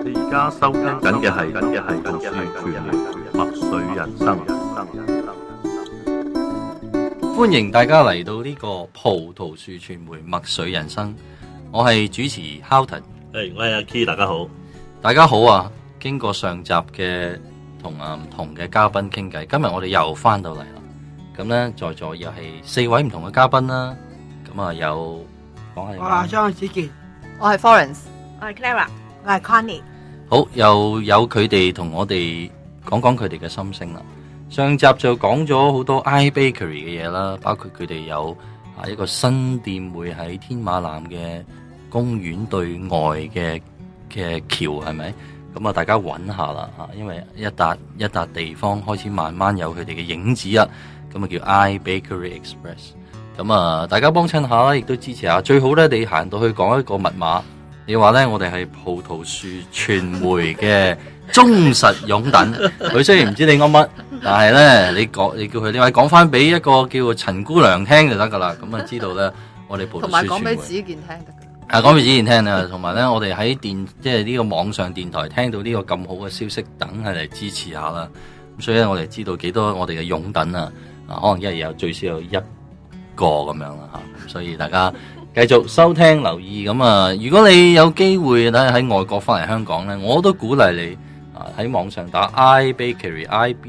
你而家收聽緊嘅係讀書傳媒麥穗人生。 歡迎大家嚟到呢個葡萄樹傳媒麥穗人生，我係主持 Houghton， 我係阿 Key， 大家好。 大家好啊！經過上集嘅唔同嘅嘉賓傾偈，今日我哋又翻到嚟啦。咁咧，在座又係4位唔同嘅嘉賓啦。咁啊，有講下。 我係張子健， 我係 Florence， 我係 Clara， 我係 Connie。 好，又有佢哋同我哋講佢哋嘅心聲啦。上集就講咗好多 iBakery 嘅嘢啦，包括佢哋有一個新店會喺天馬南嘅公園對外嘅橋，係咪？咁啊，大家揾下啦嚇，因為一笪地方開始慢慢有佢哋嘅影子啊，咁啊叫 iBakery Express。咁啊，大家幫襯下啦，亦都支持下。最好咧，你行到去講一個密碼，你話咧我哋係葡萄樹傳媒嘅忠實擁躉。佢雖然唔知你講乜，但係咧你叫佢，你話講翻俾一個叫陳姑娘聽就得噶啦。咁啊，知道咧我哋葡萄樹傳媒。 同埋講俾子健聽得㗎。 講俾子健聽啊，同埋咧我哋喺即係呢個網上電台聽到呢個咁好嘅消息，等係嚟支持下啦。咁所以咧，我哋知道幾多我哋嘅擁躉啊，可能一日有最少有1個咁樣啦嚇。所以大家繼續收聽留意。咁啊，如果你有機會咧喺外國翻嚟香港咧，我都鼓勵你喺網上打 iBakery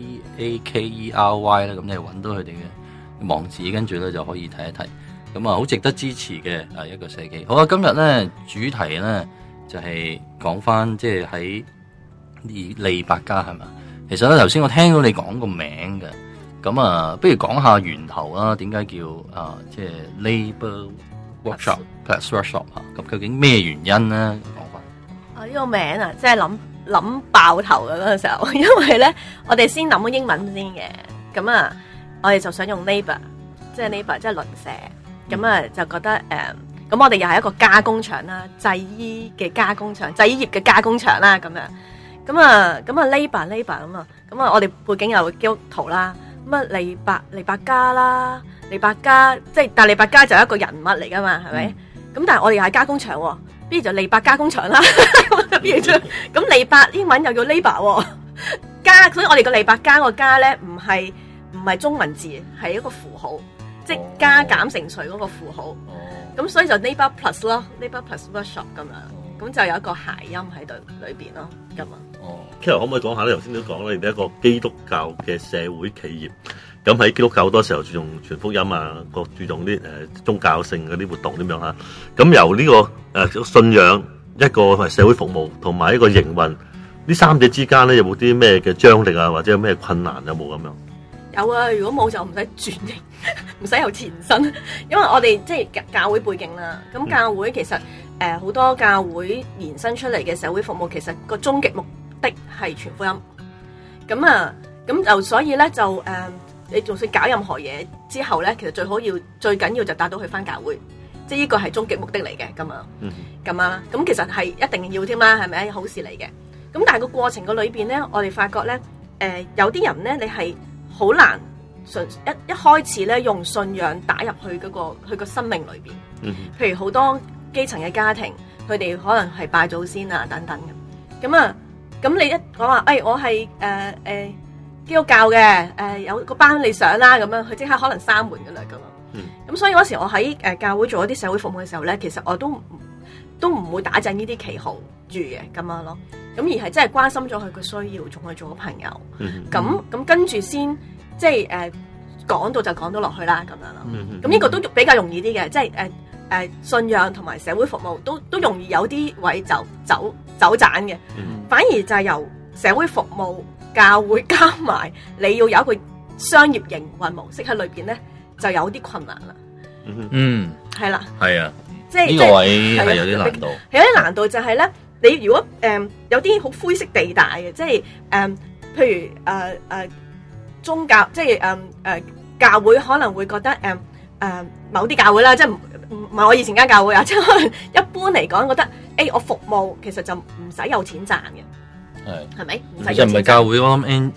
IBAKERY 咧，咁你揾到佢哋嘅網址，跟住咧就可以睇一睇。咁啊，好值得支持嘅一個社企。好啦，今日咧主題咧就係講翻即係喺利百加係嘛。其實咧頭先我聽到你講個名嘅，咁啊，不如講下源頭啦。點解叫即係 Labour Workshop Plus Workshop 啊？咁究竟咩原因咧？講翻呢個名啊，即係諗爆頭嘅嗰個時候，因為咧我哋先諗咗英文先嘅，咁啊，我哋就想用 Labour， 即係 Labour 即係鄰舍。咁啊，就覺得咁我哋又係一個加工場啦，製衣嘅加工場，製衣業嘅加工場啦，咁樣。咁啊 Labour 咁啊，我哋背景有基督徒啦，咁啊利百加啦，利百加即係，但係利百加就係一個人物嚟噶嘛，係咪？咁但係我哋又係加工場喎，不如就利百加工場啦，咁利百英文又叫 Labour 加，所以我哋個利百加個加咧唔係中文字，係一個符號。即係加減乘除嗰個符號，咁所以就 Labour Plus 咯，Labour Plus Workshop 咁樣，咁就有一個諧音喺度裏邊咯，咁啊。 Kira 可唔可以講下咧？頭先都講咧，你哋一個基督教嘅社會企業，咁喺基督教好多時候注重傳福音啊，注重啲宗教性嗰啲活動點樣啊？咁由呢個信仰一個係社會服務同埋一個營運，呢三者之間咧有冇啲咩嘅張力啊，或者有咩困難有冇咁樣？ 有啊，如果冇就唔使轉型，唔使有前身，因為我哋即係教會背景啦。咁教會其實好多教會延伸出嚟嘅社會服務，其實個終極目的係傳福音。咁就所以咧就你就算搞任何嘢之後咧，其實最緊要就帶到去返教會，即係呢個係終極目的嚟嘅咁啊。咁其實係一定要添啦，係咪好事嚟嘅？咁但係個過程個裏邊咧，我哋發覺咧有啲人咧，你係好難一開始咧用信仰打入去佢個生命裏邊。譬如好多基層嘅家庭，佢哋可能係拜祖先啊等等嘅。咁你一講話，我係基督教嘅，有個班你上啦，咁樣佢即刻可能閂門噶啦咁。咁所以嗰時我喺教會做一啲社會服務嘅時候咧，其實我都唔會打正呢啲旗號住嘅咁樣咯。咁而係真係關心咗佢嘅需要，仲去做咗朋友。咁跟住先即係講到就講到落去啦咁樣咯。咁呢個都比較容易啲嘅，即係信仰同埋社會服務都容易有啲位就走盞嘅。反而就係由社會服務、教會加埋，你要有一個商業營運模式喺裏邊咧，就有啲困難啦。係啦， 係啊， 即係呢個位係有啲難度。 有啲難度就係咧，你如果有啲好灰色地帶嘅，即係譬如宗教，即係教會可能會覺得某啲教會啦，即係唔係我以前間教會啊，即係可能一般嚟講覺得我服務其實就唔使有錢賺嘅，係咪？ 其實唔係教會，我諗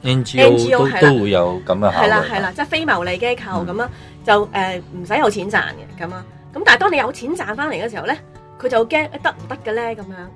NGO 都會有咁嘅考慮。 係啦，即係非牟利機構咁啊，就唔使有錢賺嘅咁啊。咁但係當你有錢賺翻嚟嘅時候咧，佢就驚得唔得嘅咧咁樣。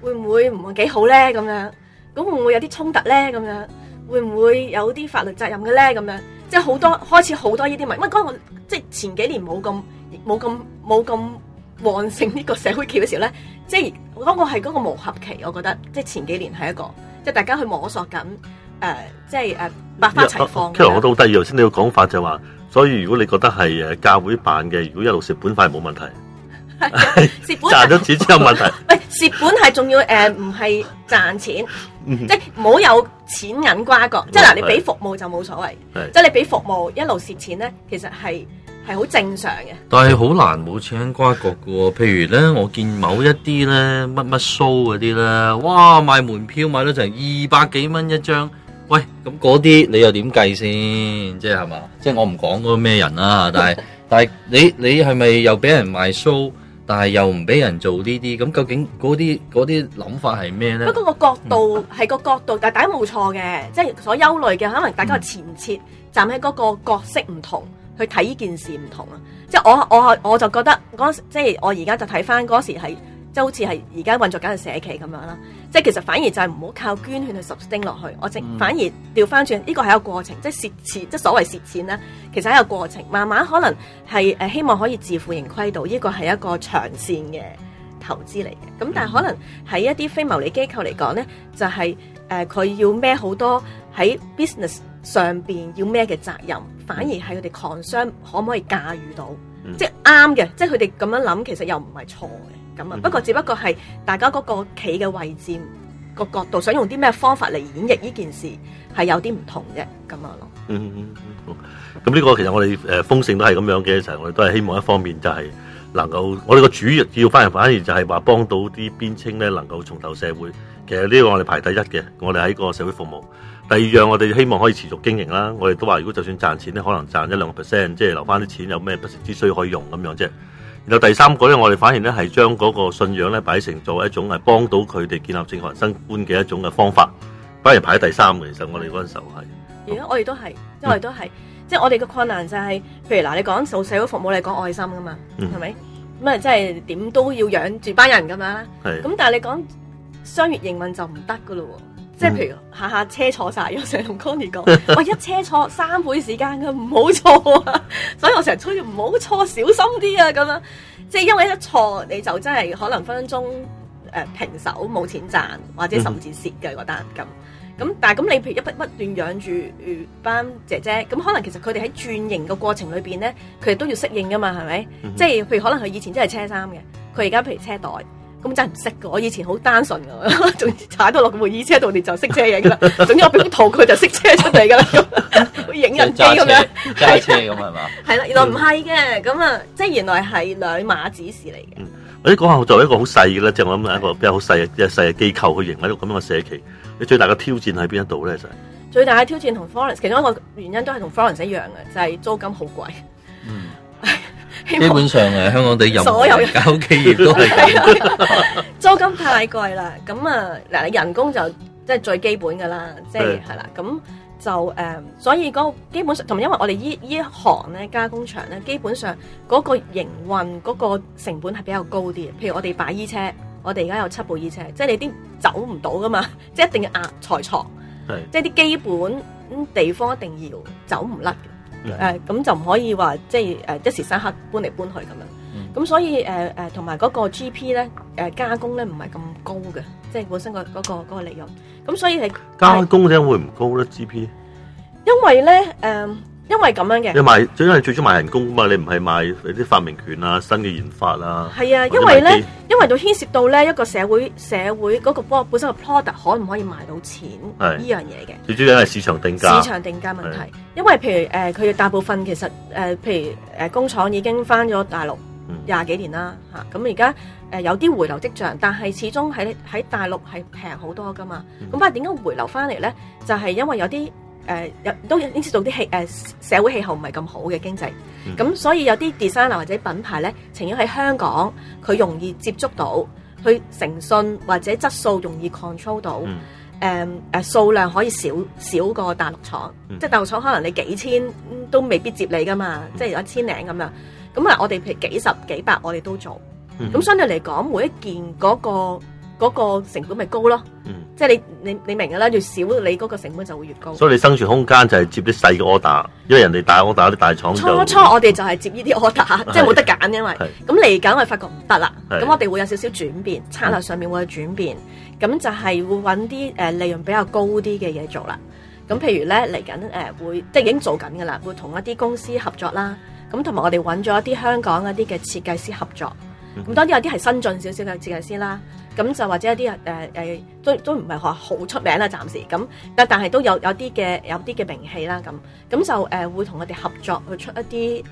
會唔會唔係幾好咧？咁樣，咁會唔會有啲衝突咧？咁樣，會唔會有啲法律責任嘅咧？咁樣，即係好多開始好多呢啲問，因為嗰個即係前幾年冇咁旺盛呢個社會企嘅時候咧，即係嗰個係嗰個磨合期，我覺得即係前幾年係一個，即係大家去摸索緊，即係百花齊放。 其實我都好得意，頭先你個講法就話，所以如果你覺得係教會辦嘅，如果一路蝕本快冇問題， 蝕本賺咗錢先有問題。 喂，蝕本係仲要唔係賺錢，即係唔好有錢銀瓜葛。即係嗱，你俾服務就冇所謂，即係你俾服務一路蝕錢咧，其實係好正常嘅。 但係好難冇錢銀瓜葛嘅喎。譬如咧，我見某一啲咧乜 show 嗰啲咧，哇賣門票賣到成200幾蚊一張。喂，咁嗰啲你又點計先？即係嘛？即係我唔講嗰個咩人啦，但係你係咪又俾人賣 show？但係又唔俾人做呢啲，咁究竟嗰啲諗法係咩咧？ 不過個角度係個角度，但係大家冇錯嘅，即係所憂慮嘅，可能大家前設站喺嗰個角色唔同去睇呢件事唔同啊！即係我就覺得嗰即係我而家就睇翻嗰時係即係好似係而家運作緊嘅社企咁樣啦。即係其實反而就係唔好靠捐獻去 sustain 落去，我反而調翻轉，呢個係一個過程，即係蝕錢，即係所謂蝕錢咧，其實係一個過程，慢慢可能係希望可以自負盈虧到，呢個係一個長線嘅投資嚟嘅。咁但係可能喺一啲非牟利機構嚟講咧，就係佢要孭好多喺 business 上邊要孭嘅責任，反而係佢哋 concern 可唔可以駕馭到，即係啱嘅，即係佢哋咁樣諗，其實又唔係錯嘅。咁啊，不過只不過係大家嗰個企嘅位置個角度，想用啲咩方法嚟演繹呢件事，係有啲唔同嘅咁樣咯。 咁呢個其實我哋豐盛都係咁樣嘅，就係我哋都係希望一方面就係能夠，我哋個主要反而就係話幫到啲邊青咧能夠重投社會。其實呢個我哋排第一嘅，我哋喺個社會服務。第二樣我哋希望可以持續經營啦。我哋都話如果就算賺錢咧，可能賺1-2%，即係留翻啲錢有咩不時之需可以用咁樣啫。然後第三個咧，我哋反而咧係將嗰個信仰咧擺成作為一種係幫到佢哋建立正確人生觀嘅一種嘅方法，反而排喺第三嘅。其實我哋嗰陣時候係， 而家我哋都係，即係我哋都係，即係我哋嘅困難就係，譬如嗱，你講做社會服務，你講愛心噶嘛，係咪？咁啊，即係點都要養住班人咁樣啦。咁但係你講商業營運就唔得噶咯喎。即係譬如下下車錯晒，我成日同 Connie 講，喂，一車錯3倍時間嘅，唔好錯啊！所以我成日催住唔好錯，小心啲啊！咁樣，即係因為一錯你就真係可能分分鐘平手冇錢賺，或者甚至蝕嘅嗰單咁。咁但係咁你譬如不斷養住班姐姐，咁可能其實佢哋喺轉型嘅過程裏邊咧，佢哋都要適應噶嘛，係咪？即係譬如可能佢以前真係車衫嘅，佢而家譬如車袋。咁真係唔識㗎，我以前好單純㗎，總之踩到落個會議車度，你就識車嘢㗎啦。總之我俾幅圖佢就識車出嚟㗎啦，會影人機咁樣， 揸車咁係嘛？ 係啦，原來唔係嘅，咁啊，即係原來係兩碼子事嚟嘅。 或者講下作為一個好細嘅咧，即係我諗係一個比較好細嘅機構去營喺度咁樣嘅社企，你最大嘅挑戰喺邊一度咧？就係最大嘅挑戰同 Florence 其中一個原因都係同 Florence 一樣嘅，就係租金好貴。 基本上香港地所有搞企業都係咁， 租金太貴啦。咁啊嗱，你人工就即係最基本噶啦，即係係啦。咁就所以嗰個基本上同埋因為我哋依一行咧加工場咧，基本上嗰個營運嗰個成本係比較高啲嘅。譬如我哋擺衣車，我哋而家有7部衣車，即係你啲走唔到噶嘛，即係一定要壓裁床，即係啲基本地方一定要走唔甩。咁就唔可以話即係一時三刻搬嚟搬去咁樣，咁所以同埋嗰個 GP 咧加工咧唔係咁高嘅，即係本身嗰個利潤，咁所以係加工點會唔高咧 GP？ 因為咧因為咁樣嘅， 你賣最緊係最終賣人工嘛，你唔係賣啲發明權啊、新嘅研發啊。 係啊，因為都牽涉到咧一個社會嗰個本身個 product 可唔可以賣到錢呢樣嘢嘅。最主要係市場定價問題，因為譬如佢哋大部分其實譬如工廠已經翻咗大陸20幾年啦嚇，咁而家有啲回流跡象，但係始終喺大陸係平好多噶嘛。咁但係點解回流翻嚟咧？就係因為有啲。都牽涉到啲社會氣候唔係咁好嘅經濟，咁所以有啲 designer 或者品牌咧，情願喺香港，佢容易接觸到，去誠信或者質素容易 control 到，數量可以少過大陸廠，即係大陸廠可能你幾千都未必接你噶嘛，即係有1000零咁樣，咁啊我哋譬如幾十幾百我哋都做，咁相對嚟講每一件嗰嗰個成本咪高咯。即係你明㗎啦，越少你嗰個成本就會越高。 所以你生存空間就係接啲細嘅 order，因為人哋大 order 啲大廠就初我哋就係接呢啲 order， 即係冇得揀，因為咁嚟緊我哋發覺唔得啦。咁我哋會有少少轉變，策略上面會有轉變，咁就係會揾啲利潤比較高啲嘅嘢做啦。咁譬如咧嚟緊會即係已經做緊㗎啦，會同一啲公司合作啦。咁同埋我哋揾咗一啲香港一啲嘅設計師合作。咁當然有啲係新進少少嘅設計師啦。咁就或者一啲都唔係話好出名啦，暫時咁，但係都有啲嘅名氣啦，咁就會同我哋合作去出一啲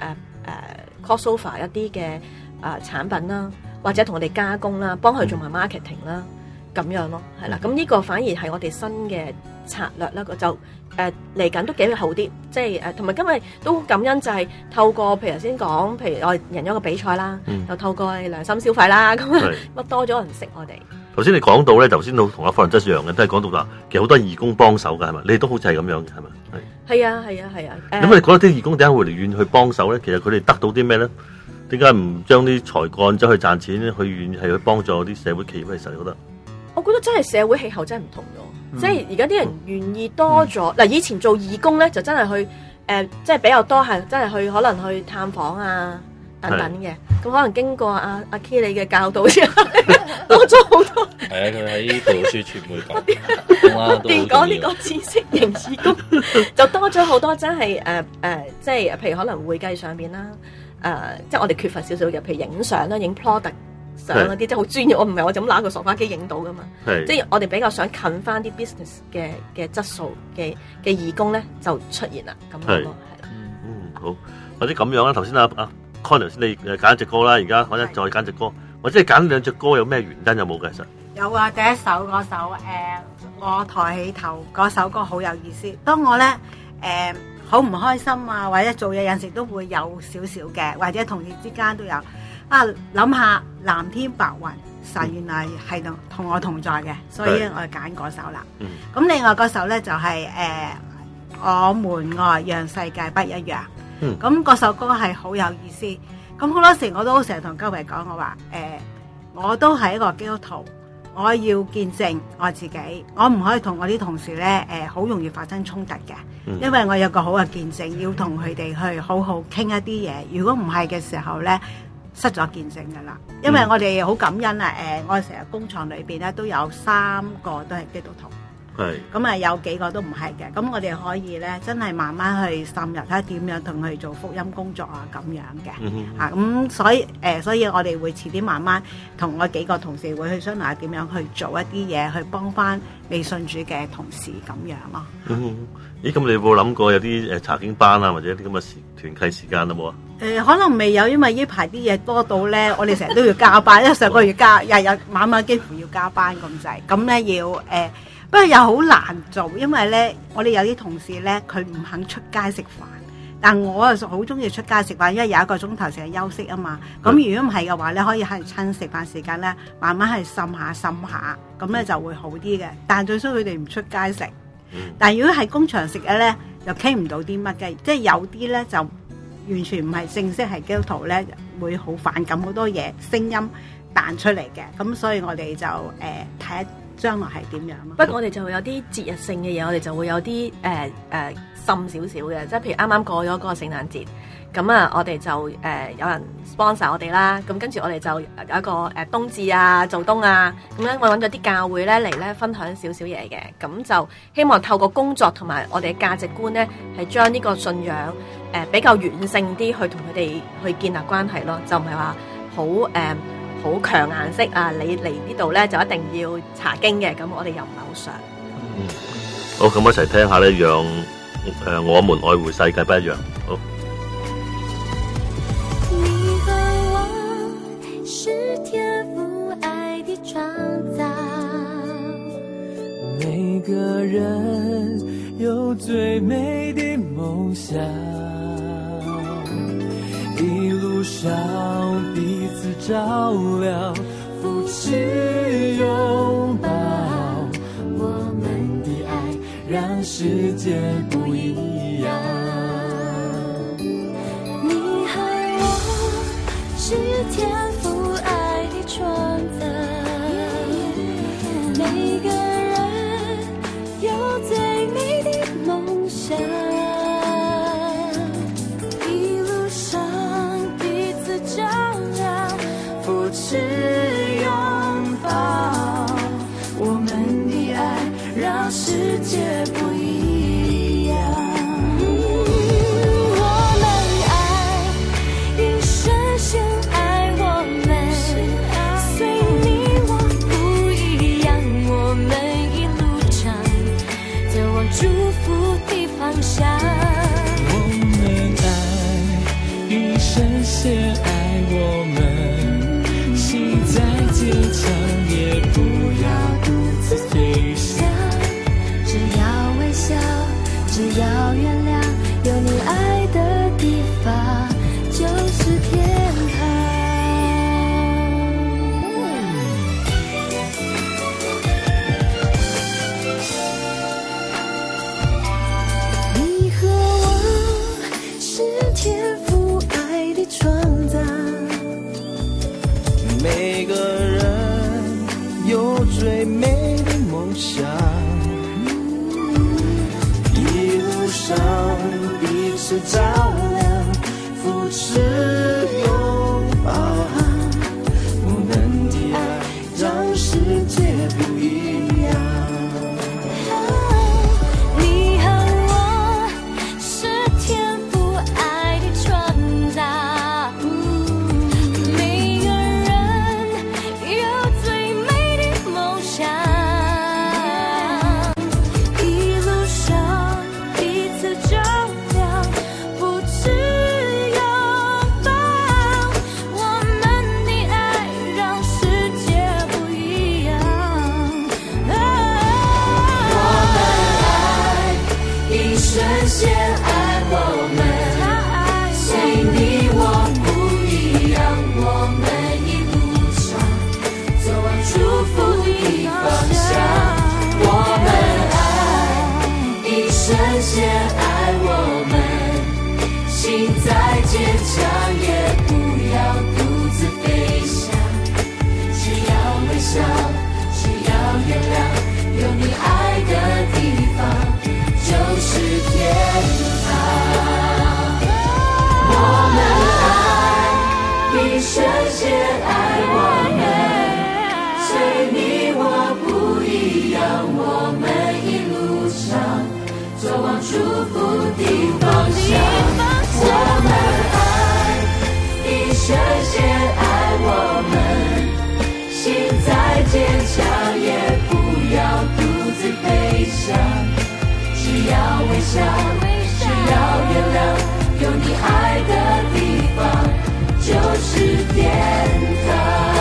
crossover 一啲嘅產品啦，或者同我哋加工啦，幫佢做埋 marketing 啦，咁樣咯，係啦，咁呢個反而係我哋新嘅策略啦，就嚟緊都幾好啲，即係同埋今日都感恩就係透過譬如頭先講，譬如我哋贏咗個比賽啦，又透過良心消費啦，咁乜多咗人識我哋。 頭先你講到咧，頭先都同阿 Florence 一樣嘅，都係講到話其實好多義工幫手㗎，係咪？你哋都好似係咁樣嘅，係咪？ 係啊。 咁你覺得啲義工點解會嚟願意去幫手咧？其實佢哋得到啲咩咧？點解唔將啲才幹走去賺錢，去願意係去幫助啲社會企業？其實你覺得？我覺得真係社會氣候真係唔同咗，即係而家啲人願意多咗。嗱，以前做義工咧就真係去即係比較多係真係去可能去探訪啊等等嘅。咁可能經過阿 K 你嘅教導之後，多咗好多。 係啊，佢喺圖書傳媒講呢個知識型義工，就多咗好多真係即係譬如可能會計上邊啦，即係我哋缺乏少少嘅，譬如影相啦，影 product。相嗰啲即係好專業，我唔係我就咁拿個傻瓜機影到噶嘛，即係我哋比較想近翻啲 business 嘅質素嘅義工咧就出現啦，咁樣咯，係啦。 好，或者咁樣啦。頭先阿 Connie 先你揀一隻歌啦，而家可能再揀隻歌，或者係揀兩隻歌有咩原因有冇嘅？其實有啊，第一首嗰首我抬起頭嗰首歌好有意思。當我咧好唔開心啊，或者做嘢有陣時都會有少少嘅，或者同事之間都有。諗下藍天白雲，神原來係同我同在嘅，所以我揀嗰首啦。咁另外嗰首咧就係我們愛讓世界不一樣。咁嗰首歌係好有意思。咁好多時我都成日同嘉慧講，我話我都係一個基督徒，我要見證我自己，我唔可以同我啲同事咧好容易發生衝突嘅，因為我有個好嘅見證，要同佢哋去好好傾一啲嘢。如果唔係嘅時候咧，失咗見證噶啦，因為我哋好感恩啊！我哋成日工廠裏邊咧都有3個都係基督徒，咁啊有幾個都唔係嘅，咁我哋可以咧真係慢慢去滲入睇下點樣同佢做福音工作啊咁樣嘅，咁所以我哋會遲啲慢慢同我幾個同事會去商量點樣去做一啲嘢去幫翻未信主嘅同事咁樣咯。 咦，咁你有冇諗過有啲查經班啊，或者啲咁嘅團契時間有冇啊？ 可能未有，因為呢排啲嘢多到咧，我哋成日都要加班，因為上個月日日晚晚幾乎要加班咁滯，咁咧要不過又好難做，因為咧我哋有啲同事咧佢唔肯出街食飯，但我啊好中意出街食飯，因為有1個鐘頭成日休息啊嘛。咁如果唔係嘅話咧，可以係趁食飯時間咧，慢慢係滲下，咁咧就會好啲嘅。但係最衰佢哋唔出街食。但係如果喺工場食嘅咧，又傾唔到啲乜嘅，即係有啲咧就完全唔係正式係基督徒咧，會好反感好多嘢聲音彈出嚟嘅，咁所以我哋就睇下將來係點樣咯。 不過我哋就會有啲節日性嘅嘢，我哋就會有啲滲少少嘅，即係譬如啱啱過咗嗰個聖誕節。咁啊，我哋就有人 sponsor 我哋啦，咁跟住我哋就有一個冬至啊、做冬啊，咁樣我揾咗啲教會咧嚟咧分享少少嘢嘅，咁就希望透過工作同埋我哋嘅價值觀咧，係將呢個信仰比較軟性啲去同佢哋去建立關係咯，就唔係話好強顏色啊！你嚟呢度咧就一定要查經嘅，咁我哋又唔係好想。 好，咁一齊聽下咧，讓我們愛護世界不一樣。好。 每个人有最美的梦想，一路上彼此照亮，扶持拥抱，我们的爱让世界不一样。你和我是天父爱的创造， 每个人有最美的梦想，一路上彼此照亮，扶持拥抱，我们的爱让世界不一样。我们爱，一生先爱我们，随你我不一样，我们一路上走往祝福的方向。 我们爱，一生先爱我们，心再坚强也不要独自飞翔。 只要微笑，只要原谅，有你爱的地方就是天堂。你和我是天赋爱的创造， 每个人有最美的梦想，一路上彼此照亮，扶持拥抱，我们的爱让世界不一样。 你和我是天赋爱的创造，每个人有最美的梦想，一路上彼此照亮，扶持拥抱，我们的爱让世界不一样。一生先爱我们，随你我不一样，我们一路上走往祝福的方向。我们爱，一生先爱我们，心再坚强也不要独自飞翔。只要微笑，只要原谅，有你爱的地方就是天堂。我们爱，一生先爱我们，随你我不一样，我们一路上走往祝福的方向。我们爱，一生先爱我们，心再坚强也不要独自飞翔。只要微笑，只要原谅，有你爱的地方就是天堂。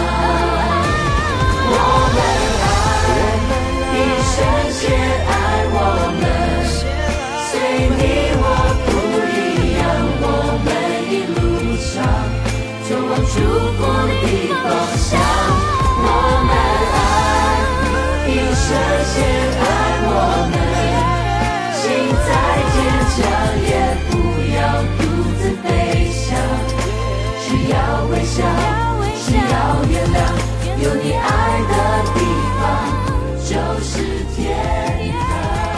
我们爱，一生先爱我们，随你我不一样，我们一路上走往祝福的方向。我们爱，一生先爱我们，心再坚强也不要独自飞翔。只要微笑，只要原谅，有你爱的地方就是天堂。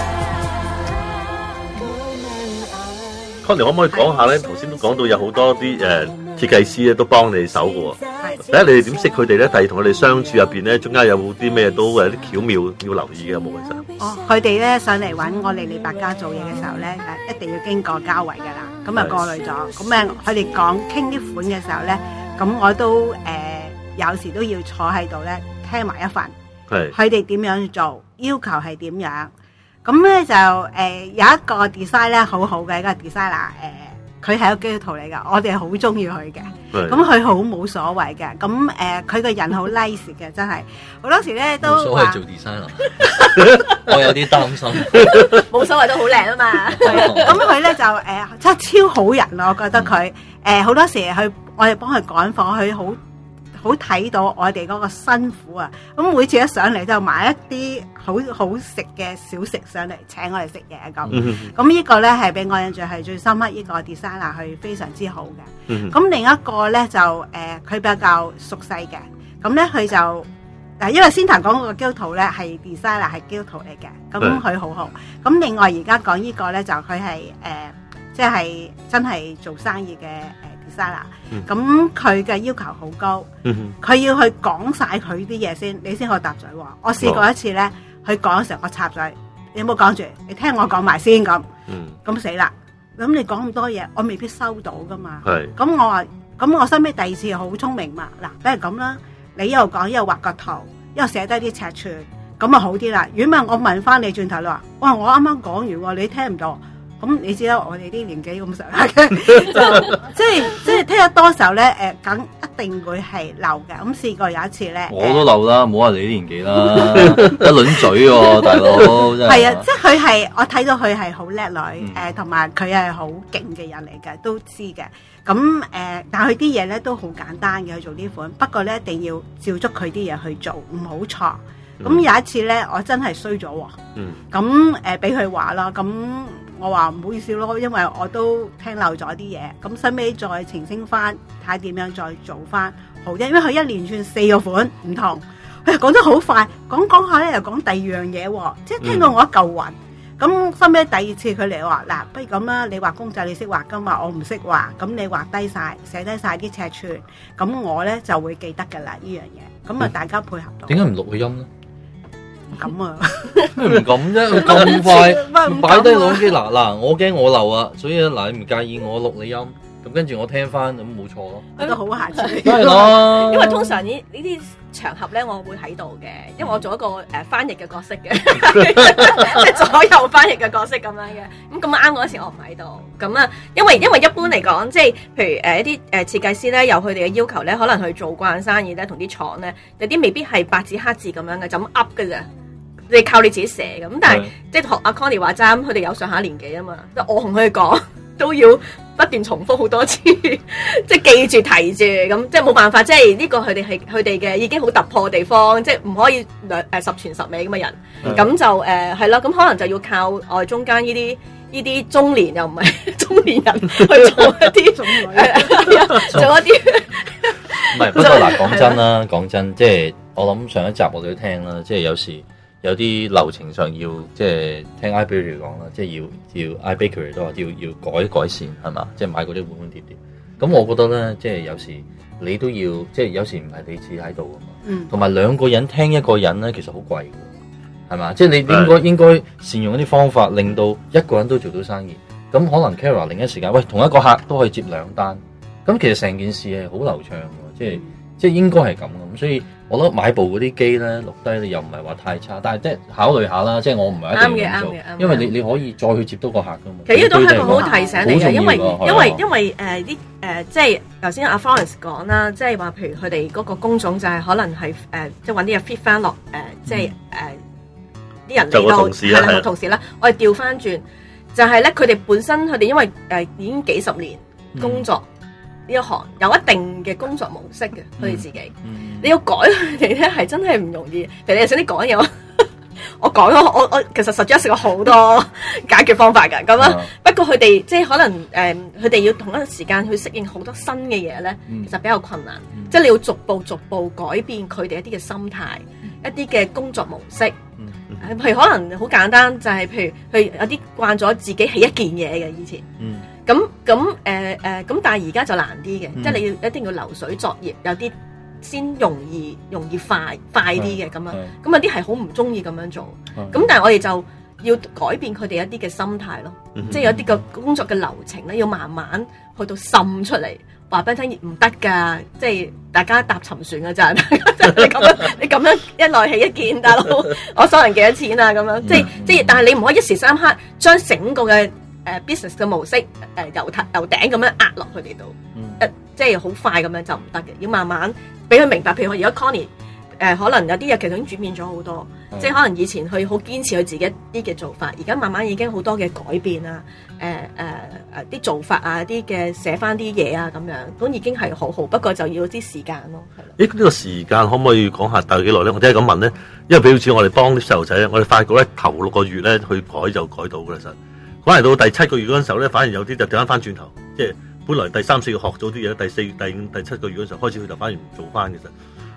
Connie 可唔可以講下咧？頭先都講到有好多啲設計師咧都幫你手嘅喎。第一，你哋點識佢哋咧？第二，同佢哋相處入邊咧，中間有冇啲咩都有啲巧妙要留意嘅有冇其實？ 哦，佢哋咧上嚟揾我哋利百家做嘢嘅時候咧，一定要經過交維㗎啦。咁啊過濾咗，咁佢哋講傾啲款嘅時候咧，咁我都有時都要坐喺度咧聽埋一份。 係。 佢哋點樣做？要求係點樣？咁咧就有一個 design 咧好好嘅一個 designer 佢係一個基督徒嚟㗎，我哋係好中意佢嘅。咁佢好冇所謂嘅，咁佢個人好 nice 嘅，真係好多時咧都冇所謂做 designer，我有啲擔心。 冇所謂都好靚啊嘛。 咁佢咧就真係超好人啊！我覺得佢好多時我哋幫佢趕貨，佢好睇到我哋嗰個辛苦啊！咁每次一上嚟就買一啲好食嘅小食上嚟請我哋食嘢咁。咁呢個咧係俾我印象係最深刻，呢個 designer 係非常之好嘅。咁另一個咧就佢比較熟悉嘅，咁咧佢就嗱，因為先頭講個基督徒咧係 designer 係基督徒嚟嘅，咁佢好好。咁另外而家講呢個咧就佢係即係真係做生意嘅designer。咁佢嘅要求好高，佢要去講晒佢啲嘢先，你先可以答嘴喎。我試過一次咧，佢講嘅時候我插嘴，你冇講住，你聽我講埋先咁。咁死啦！咁你講咁多嘢，我未必收到噶嘛。咁我話，咁我收尾第二次好聰明嘛。嗱，不如咁啦，你一路講一路畫個圖，一路寫低啲尺寸，咁啊好啲啦。如果唔係我問翻你轉頭，你話，哇，我啱啱講完喎，你聽唔到。咁你知啦，我哋啲年紀咁上下嘅，即係聽得多時候咧，梗一定會係漏嘅。咁試過有一次咧， 我都漏啦，唔好話你啲年紀啦，一輪嘴喎，大佬真係。 係啊，即係佢係我睇到佢係好叻女，同埋佢係好勁嘅人嚟嘅，都知嘅。咁但係佢啲嘢咧都好簡單嘅去做呢款，不過咧一定要照足佢啲嘢去做，唔好錯。咁有一次咧，我真係衰咗喎。咁俾佢話啦，咁我話唔好意思咯，因為我都聽漏咗啲嘢。咁收尾再澄清翻，睇下點樣再做翻好啲。因為佢一連串4個款唔同，佢又講得好快，講下咧又講第二樣嘢喎，即係聽到我一嚿雲。咁收尾第二次佢嚟話，嗱，不如咁啦，你畫公仔你識畫噶嘛，我唔識畫，咁你畫低晒，寫低晒啲尺寸，咁我咧就會記得噶啦呢樣嘢。咁啊大家配合到。 點解唔錄個音咧？ 咁啊， 唔咁啫，咁快擺低錄音機嗱，我驚我漏啊，所以嗱你唔介意我錄你音，咁跟住我聽翻咁冇錯咯， 都好閒趣。 係咯， 因為通常呢啲場合咧，我會喺度嘅，因為我做一個翻譯嘅角色嘅，即係左右翻譯嘅角色咁樣嘅。咁啱嗰時我唔喺度，咁啊，因為一般嚟講，即係譬如一啲設計師咧，有佢哋嘅要求咧，可能去做慣生意咧，同啲廠咧，有啲未必係白紙黑字咁樣嘅，就咁噏嘅啫。你靠你自己寫咁，但係即係學阿 Connie 話齋，佢哋有上下年紀啊嘛，我同佢哋講都要不斷重複好多次，即係記住提住咁，即係冇辦法，即係呢個佢哋係佢哋嘅已經好突破嘅地方，即係唔可以十全十美咁嘅人，咁就係咯，咁可能就要靠我哋中間呢啲中年又唔係中年人去做一啲做一啲， 唔係不過嗱，講真，即係我諗上一集我哋都聽啦，即係有時。有啲流程上要即係聽 iBakery 講啦，即係要 iBakery 都話要改善係嘛？即係買嗰啲碗碗碟碟。咁我覺得咧，即係有時你都要，即係有時唔係你自己喺度㗎嘛。同埋兩個人聽一個人咧，其實好貴㗎，係嘛？即係你應該善用一啲方法，令到一個人都做到生意。咁可能 Kara 另一時間，喂，同一個客都可以接2單。咁其實成件事係好流暢㗎，即係應該係咁嘅。咁所以我覺得買部嗰啲機咧錄低你又唔係話太差，但係即係考慮下啦。即係我唔係一定咁做，因為你可以再去接多個客㗎嘛。 其實呢都係一個好提醒嚟嘅，因為啲即係頭先阿 Florence 講啦，即係話譬如佢哋嗰個工種就係可能係即係揾啲嘢 fit 翻落即係啲人嚟到係啦，同事啦，我哋調翻轉就係咧，佢哋本身佢哋因為已經幾十年工作。呢一行有一定嘅工作模式嘅，佢哋自己，你要改佢哋咧係真係唔容易。其實你想啲講嘢，我講咗，我其實suggest過好多解決方法㗎。咁啊，不過佢哋即係可能佢哋要同一時間去適應好多新嘅嘢咧，其實比較困難。即係你要逐步改變佢哋一啲嘅心態，一啲嘅工作模式。譬如可能好簡單，就係譬如佢有啲慣咗自己起一件嘢嘅以前。咁但係而家就難啲嘅，即係你要一定要流水作業，有啲先容易快啲嘅咁樣。咁有啲係好唔中意咁樣做，咁但係我哋就要改變佢哋一啲嘅心態咯，即係有啲嘅工作嘅流程咧，要慢慢去到滲出嚟，話俾你聽唔得㗎，即係大家搭沉船㗎咋，你咁樣一來起一件，大佬我收人幾多錢啊咁樣，即係但係你唔可以一時三刻將整個嘅business 嘅模式由頂咁樣壓落佢哋度，即係好快咁樣就唔得嘅，要慢慢俾佢明白。譬如我而家 Connie 可能有啲嘢其實已經轉變咗好多，即係可能以前佢好堅持佢自己一啲嘅做法，而家慢慢已經好多嘅改變啊，啲做法啊，啲嘅寫翻啲嘢啊咁樣，咁已經係好好，不過就要啲時間咯。 呢個時間可唔可以講下大概幾耐咧？我點解咁問咧？因為譬如好似我哋幫啲細路仔咧，我哋發覺咧頭6個月咧去改就改到㗎啦，實。可能到第7個月嗰陣時候咧，反而有啲就掉翻轉頭，即係本來第3、4個學咗啲嘢，第4、第5、第7個月嗰陣時候開始佢就反而唔做翻嘅實。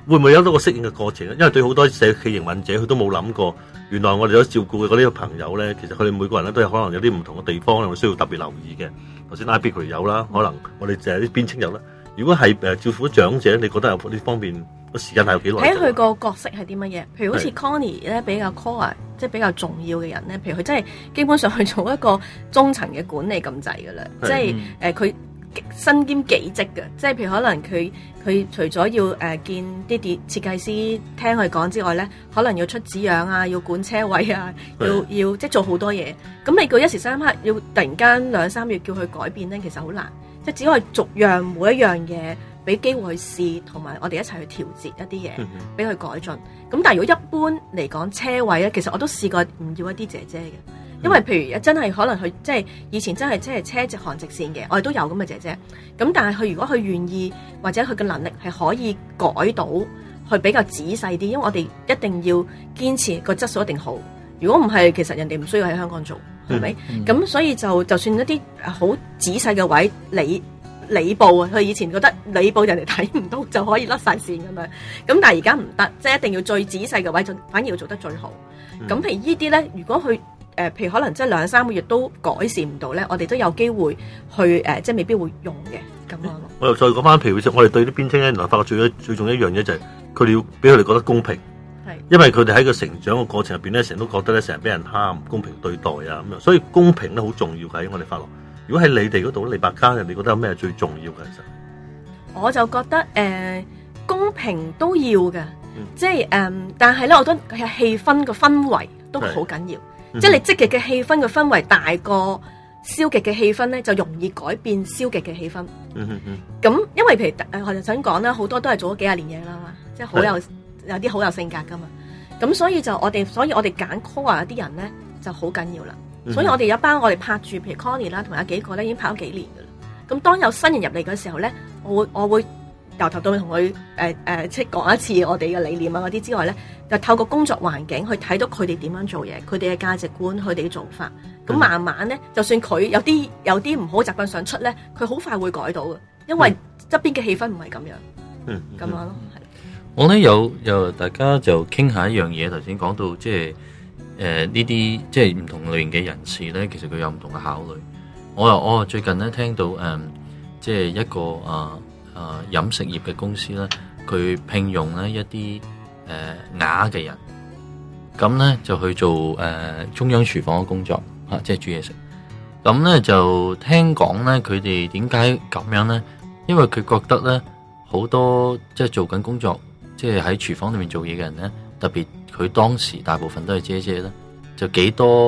會唔會有多個適應嘅過程咧？因為對好多社企營運者，佢都冇諗過，原來我哋所照顧嘅嗰啲朋友咧，其實佢哋每個人咧都有可能有啲唔同嘅地方咧，需要特別留意嘅。頭先 IB 佢有啦，可能我哋就係啲邊青有啦。如果係照顧長者，你覺得有呢方面個時間係有幾耐？ 睇佢個角色係啲乜嘢？譬如好似 Connie 咧比較 core，即係比較重要嘅人咧。譬如佢真係基本上去做一個中層嘅管理咁滯㗎啦，即係佢身兼幾職嘅。即係譬如可能佢除咗要見啲設計師聽佢講之外咧，可能要出紙樣啊，要管車位啊，要即係做好多嘢。咁你佢一時三刻要突然間2-3月叫佢改變咧，其實好難。即係只可以逐樣每一樣嘢俾機會去試，同埋我哋一齊去調節一啲嘢，俾佢改進。咁但係如果一般嚟講車位咧，其實我都試過唔要一啲姐姐嘅，因為譬如真係可能佢即係以前真係即係車直行直線嘅，我哋都有咁嘅姐姐。咁但係佢如果佢願意或者佢嘅能力係可以改到，去比較仔細啲，因為我哋一定要堅持個質素一定好。如果唔係，其實人哋唔需要喺香港做。係咪？咁所以就算一啲好仔細嘅位，理部啊，佢以前覺得理部人哋睇唔到就可以甩晒線咁樣。咁但係而家唔得，即係一定要最仔細嘅位，就反而要做得最好。咁譬如呢啲咧，如果佢譬如可能即係2-3個月都改善唔到咧，我哋都有機會去即係未必會用嘅咁樣咯。 我又再講翻，譬如我哋對啲邊青咧，原來發覺最重要一樣嘢就係佢哋要俾佢哋覺得公平。因為佢哋喺個成長嘅過程入邊咧，成日都覺得咧，成日俾人蝦，唔公平對待啊咁樣，所以公平咧好重要嘅喺我哋發覺。如果喺你哋嗰度，利百家人，你覺得有咩最重要嘅？其實我就覺得公平都要嘅，即係但係咧，我覺得係氣氛個氛圍都好緊要。即係你積極嘅氣氛個氛圍大過消極嘅氣氛咧，就容易改變消極嘅氣氛。咁因為譬如我就想講啦，好多都係做咗幾廿年嘢啦嘛，即係好有啲好有性格噶嘛，咁所以我哋揀 core 一啲人咧就好緊要啦。所以我哋有一班我哋拍住，譬如 Connie 啦，同埋有幾個咧已經拍咗幾年噶啦。咁當有新人入嚟嘅時候咧，我會由頭到尾同佢即係講一次我哋嘅理念啊嗰啲之外咧，就透過工作環境去睇到佢哋點樣做嘢，佢哋嘅價值觀，佢哋嘅做法。咁慢慢咧，就算佢有啲唔好習慣想出咧，佢好快會改到嘅，因為側邊嘅氣氛唔係咁樣。咁樣咯，係。 我咧有大家就傾下一樣嘢，頭先講到即係呢啲即係唔同類型嘅人士咧，其實佢有唔同嘅考慮。我最近咧聽到即係一個飲食業嘅公司咧，佢聘用咧一啲啞嘅人，咁咧就去做中央廚房嘅工作即係煮嘢食。咁咧就聽講咧，佢哋點解咁樣咧？因為佢覺得咧好多即係做緊工作。即係喺廚房裏面做嘢嘅人咧，特別佢當時大部分都係姐姐咧，就幾多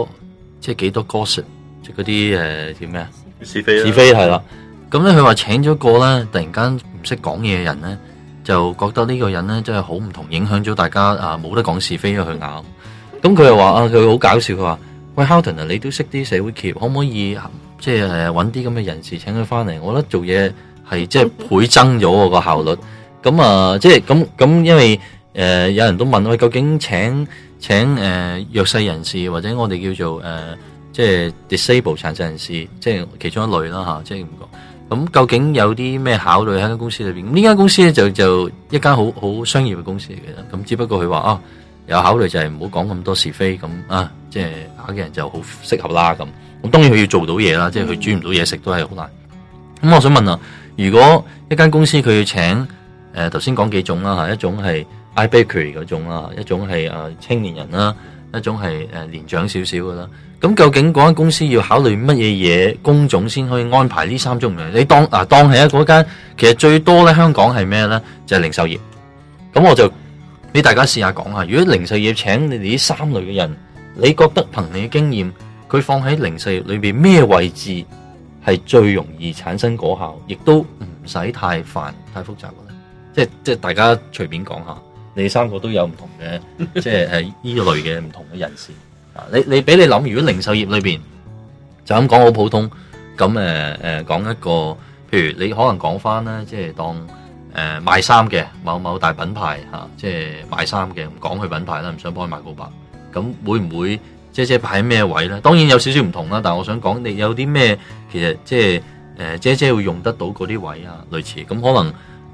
gossip， 即係嗰啲叫咩啊？是非係啦。咁咧佢話請咗個咧，突然間唔識講嘢嘅人咧，就覺得呢個人咧真係好唔同，影響咗大家冇得講是非去拗。咁佢又話佢好搞笑，佢話喂 Houghton 啊，你都識啲社會企業，可唔可以即係揾啲咁嘅人士請佢翻嚟？我覺得做嘢係即係倍增咗個效率。咁即係咁，因為有人都問喂，究竟請弱勢人士或者我哋叫做即係 disable 殘疾人士，即係其中一類啦吓，即係咁講。咁究竟有啲咩考慮喺間公司裏邊？呢間公司咧就一間好商業嘅公司嚟嘅。咁只不過佢話有考慮就係唔好講咁多是非咁即係啞嘅人就好適合啦咁。咁當然佢要做到嘢啦，即係佢煮唔到嘢食都係好難。咁我想問啊，如果一間公司佢要請頭先講幾種啦嚇，一種係 iBakery 嗰種啦，一種係青年人啦，一種係年長少少嘅啦。咁究竟嗰間公司要考慮乜嘢嘢工種先可以安排呢3種嘅？你當係嗰間其實最多咧香港係咩咧？就係零售業。咁我就俾大家試下講下，如果零售業請你哋呢3類嘅人，你覺得憑你嘅經驗，佢放喺零售業裏邊咩位置係最容易產生果效，亦都唔使太煩太複雜嘅？即係大家隨便講下，你哋3個都有唔同嘅，即係依類嘅唔同嘅人士。你俾你諗，如果零售業裏邊就咁講好普通，咁講一個，譬如你可能講翻咧，即係當賣衫嘅某大品牌即係賣衫嘅，唔講佢品牌啦，唔想幫佢賣告白，咁會唔會姐姐擺喺咩位咧？當然有少少唔同啦，但係我想講你有啲咩，其實即係姐姐會用得到嗰啲位啊，類似咁可能。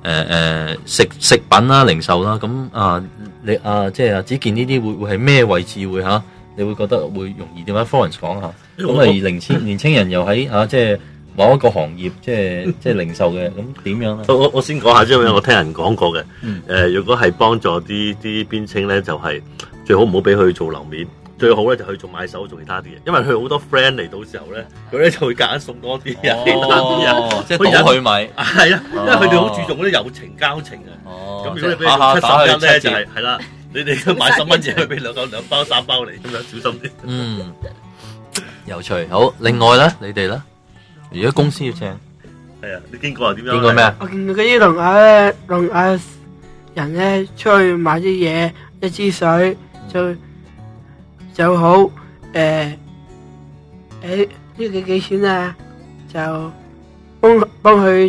食品啦、零售啦，咁你即係子健呢啲會係咩位置會嚇？你會覺得會容易點解 Florence 講下？咁年青人又喺即係某一個行業，即係零售嘅，咁點樣咧？ 我先講下啫，因為我聽人講過嘅。如果係幫助啲邊青咧，就係最好唔好俾佢做樓面。最好咧就去做買手做其他啲嘢，因為佢好多 friend 嚟到時候咧，佢咧就會夾硬送多啲啊，其他啲啊， 即係倒去買。 係啊，因為佢哋好注重嗰啲友情交情啊。咁如果你俾佢71咧，就係啦，你哋買10蚊嘢，佢俾兩包3包嚟，咁樣小心啲。 有趣。好，另外咧，你哋咧，如果公司要請， 係啊，你經過係點樣？ 經過咩啊？ 我見到嗰啲聾啞人咧出去買啲嘢，一支水就好，呢幾錢啊？就幫佢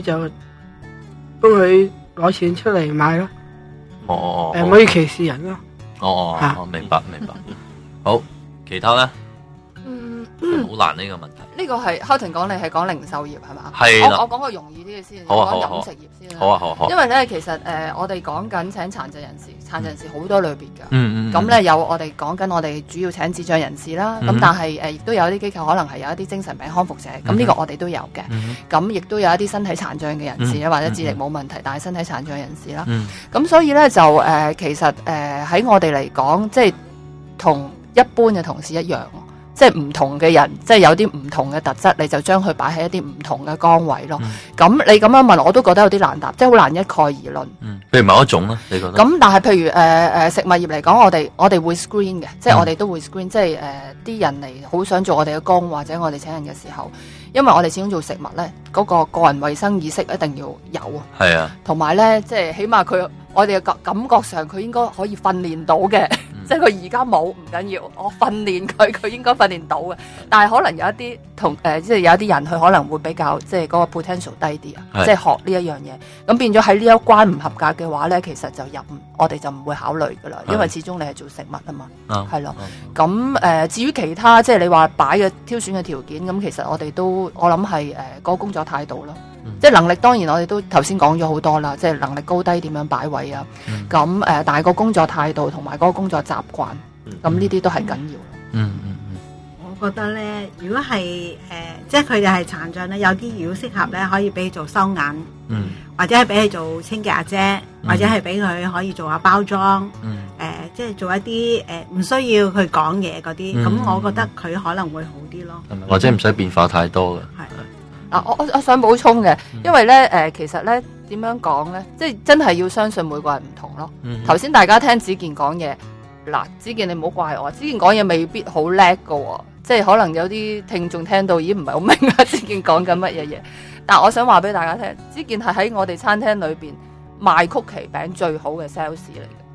攞錢出嚟買咯。唔可以歧視人咯。 明白。好，其他咧，好難呢個問題。 呢個係 Houghton 講，你係講零售業係嘛？ 係啦。 我講個容易啲嘅先， 好講飲食業先。 好。 因為咧，其實我哋講緊請殘疾人士，殘疾人士好多類別㗎。咁咧有我哋講緊我哋主要請智障人士啦。咁但係亦都有啲機構可能係有一啲精神病康復者。咁呢個我哋都有嘅。咁亦都有一啲身體殘障嘅人士咧，或者智力冇問題但係身體殘障人士啦。咁所以咧就其實喺我哋嚟講，即係同一般嘅同事一樣。即係唔同嘅人，即係有啲唔同嘅特質，你就將佢擺喺一啲唔同嘅崗位咯。咁你咁樣問我都覺得有啲難答，即係好難一概而論。 譬如某一種咧，你覺得？ 咁但係譬如食物業嚟講，我哋會 screen 嘅，即係我哋都會 screen，即係啲人嚟好想做我哋嘅工，或者我哋請人嘅時候，因為我哋始終做食物咧，嗰個個人衛生意識一定要有啊。係啊。同埋咧，即係起碼我哋嘅感覺上，佢應該可以訓練到嘅。即係佢而家冇唔緊要，我訓練佢應該訓練到嘅。但係可能有一啲即係有一啲人佢可能會比較即係嗰個 potential 低啲啊，即係學呢一樣嘢。咁變咗喺呢一關唔合格嘅話咧，其實就我哋就唔會考慮噶啦，因為始終你係做食物啊嘛，係咯。咁至於其他即係你話擺嘅挑選嘅條件，咁其實我哋都我諗係嗰個工作態度咯。即係能力當然我哋都頭先講咗好多啦，即係能力高低點樣擺位啊，咁但係個工作態度同埋嗰個工作習慣，咁呢啲都係緊要。 我覺得咧，如果係即係佢哋係殘障咧，有啲如果適合咧，可以俾佢做收銀，或者係俾佢做清潔阿姐，或者係俾佢可以做下包裝，即係做一啲唔需要佢講嘢嗰啲，咁我覺得佢可能會好啲咯。 或者唔使變化太多嘅。 我想補充嘅，因為咧其實咧點樣講咧，即係真係要相信每個人唔同咯。頭先大家聽子健講嘢，嗱，子健你唔好怪我，子健講嘢未必好叻㗎，即係可能有啲聽眾聽到已經唔係好明啊，子健講緊乜嘢嘢。但我想話俾大家聽，子健係喺我哋餐廳裏邊賣曲奇餅最好嘅 sales 嚟嘅。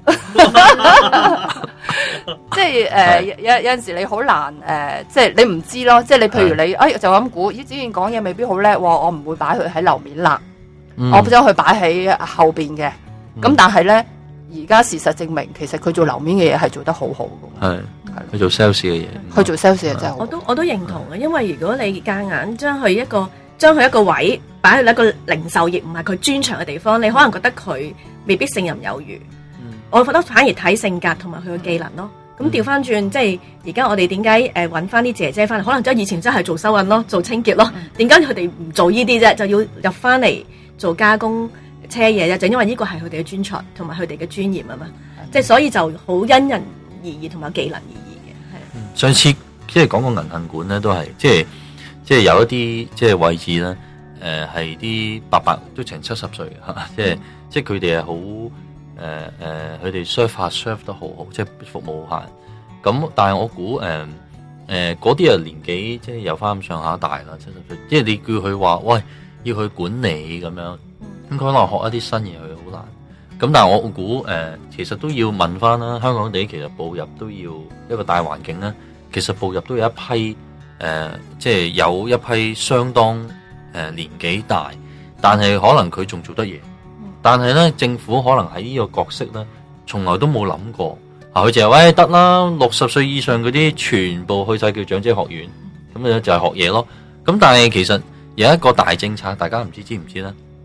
即係有陣時你好難即係你唔知咯，即係你譬如你就咁估，子健講嘢未必好叻，我唔會擺佢喺樓面啦，我將佢擺喺後邊嘅。咁但係咧，而家事實證明，其實佢做樓面嘅嘢係做得好好嘅。係佢做 sales 嘅嘢， 佢做 sales 嘅真係好。 我都認同嘅，因為如果你夾硬將佢一個位擺喺一個零售業唔係佢專長嘅地方，你可能覺得佢未必勝任有餘。我覺得反而睇性格同埋佢嘅技能咯。咁調翻轉，即係而家我哋點解揾翻啲姐姐翻嚟？可能即係以前真係做收銀咯，做清潔咯。點解佢哋唔做呢啲啫？就要入翻嚟做加工車嘢啫？就因為呢個係佢哋嘅專才同埋佢哋嘅專業啊嘛。即係所以就好因人而異同埋技能而異嘅。係。 上次即係講個銀杏館咧，都係即係有一啲即係位置咧，係啲伯伯都成70歲嘅，即係佢哋係好。佢哋 serve 得好好，即係服務好閒。咁但係我估嗰啲人年紀即係有翻咁上下大啦，70歲。即係你叫佢話喂要去管理咁樣，咁佢可能學一啲新嘢，佢好難。咁但係我估其實都要問翻啦。香港地其實步入都要一個大環境啦。其實步入都有一批即係有一批相當年紀大，但係可能佢仲做得嘢。但係咧，政府可能喺呢個角色咧，從來都冇諗過。佢就係喂得啦，60歲以上嗰啲全部去晒叫長者學院，咁就係學嘢咯。咁但係其實有一個大政策，大家唔知唔知咧？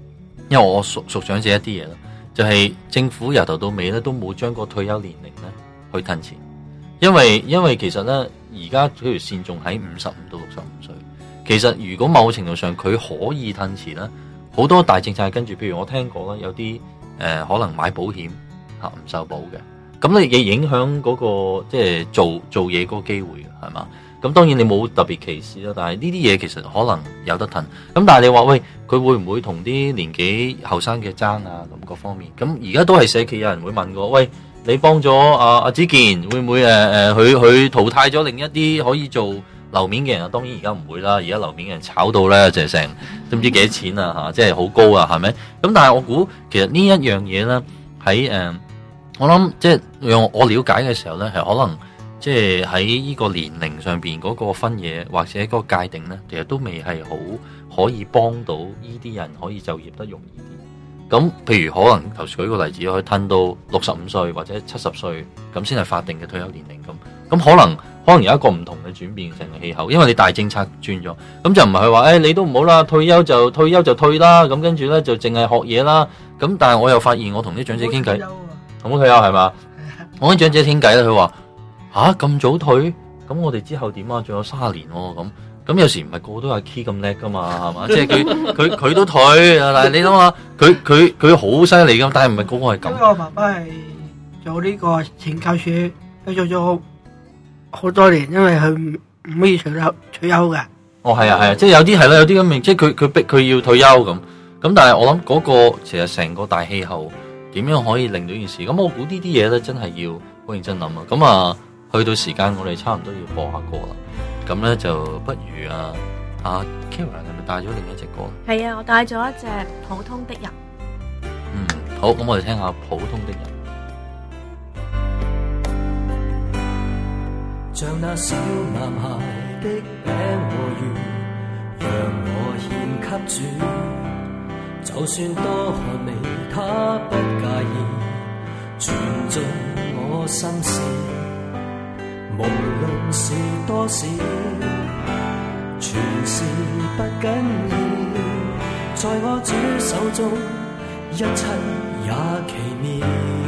因為我屬長者一啲嘢啦，就係、是、政府由頭到尾咧都冇將個退休年齡咧去褪前，因為其實咧而家條線仲喺55到65歲，其實如果某程度上佢可以褪前咧，好多大政策係跟住，譬如我聽過啦，有啲可能買保險嚇唔受保嘅，咁你嘅影響嗰、那個即係做嘢嗰個機會嘅係嘛？咁當然你冇特別歧視啦，但係呢啲嘢其實可能有得褪。咁但係你話喂，佢會唔會同啲年紀後生嘅爭啊？咁各方面，咁而家都係社企有人會問過，喂，你幫咗阿子健，會唔會佢淘汰咗另一啲可以做樓面嘅人啊？當然而家唔會啦，而家樓面嘅人炒到咧就係成都唔知幾多錢啊嚇，即係好高啊，係咪？咁但係我估其實呢一樣嘢咧喺我諗即係讓我了解嘅時候咧，係可能。即係喺呢個年齡上邊嗰個分野或者嗰個界定咧，其實都未係好可以幫到呢啲人可以就業得容易啲。咁譬如可能頭先舉個例子，可以褪到65歲或者70歲，咁先係法定嘅退休年齡咁。咁可能有一個唔同嘅轉變成嘅氣候，因為你大政策轉咗，咁就唔係話你都唔好啦，退休就退啦，咁跟住咧就淨係學嘢啦。咁但係我又發現我同啲長者傾偈，同佢退休係嘛？我啲長者傾偈咧，佢話。咁早退，咁我哋之後點啊？仲有30年喎，咁有時唔係個個都阿 Key 咁叻噶嘛，係嘛？即係佢都退，但係你諗下，佢好犀利噶，但係唔係個個係咁。 因為我爸爸係做呢個懲教署，佢做咗好多年，因為佢唔可以退休嘅。 哦，係啊，即係有啲係啦，有啲咁即係佢逼佢要退休咁，但係我諗嗰個其實成個大氣候點樣可以令到件事？咁我估呢啲嘢咧真係要好認真諗啊！咁啊〜去到時間，我哋差唔多要播下歌啦。咁咧就不如Karen 係咪帶咗另一隻歌？ 係啊，我帶咗一隻普通的人。 好，咁我哋聽下普通的人。 像那小男孩的餅和魚，讓我獻給主。就算多寒微，他不介意，傳進我心事。無論是多少，全是不緊要，在我主手中，一切也奇妙。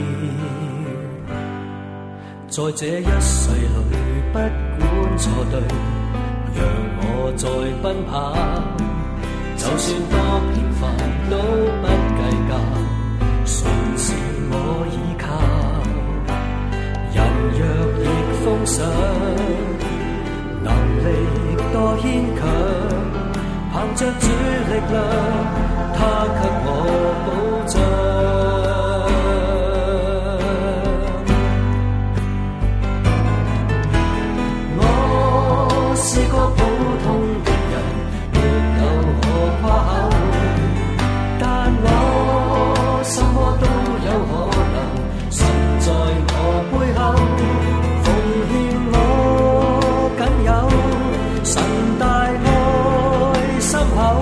在這一世裏，不管錯對，讓我再奔跑，就算多平凡都不計較，誰是我依靠？人若亦奉上，能力多牽強，憑着主力量，他給我保障。我是個普通的人，沒有可誇口，但我什麼都有可能，神在我背後。神大愛深厚，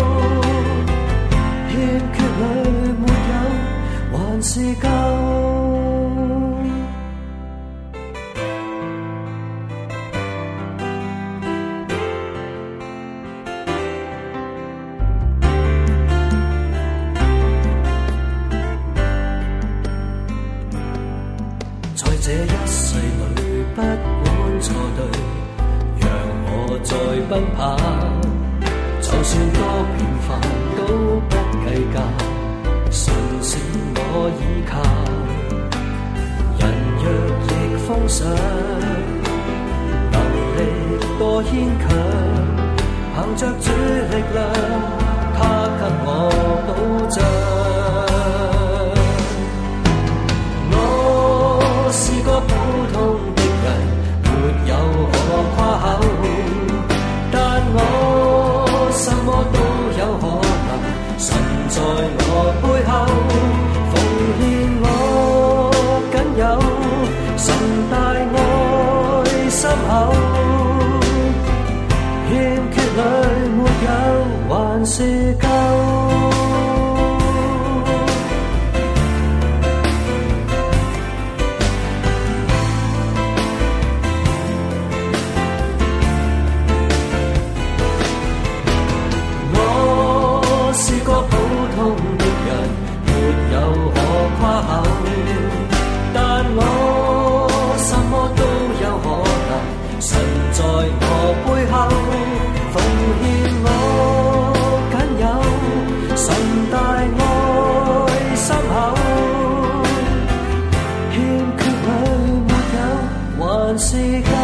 欠缺裏沒有，還是夠。在這一世裏，不管錯對。再奔跑，就算多平凡都不計較，神是我依靠。人若亦奉上，能力多牽強，憑着主力量，他給我保障。我是個普通的人，沒有可誇口。我什麼都有可能，神在我背後奉獻我僅有，神大愛深厚，欠缺裏沒有，還是夠。是個普通的最後，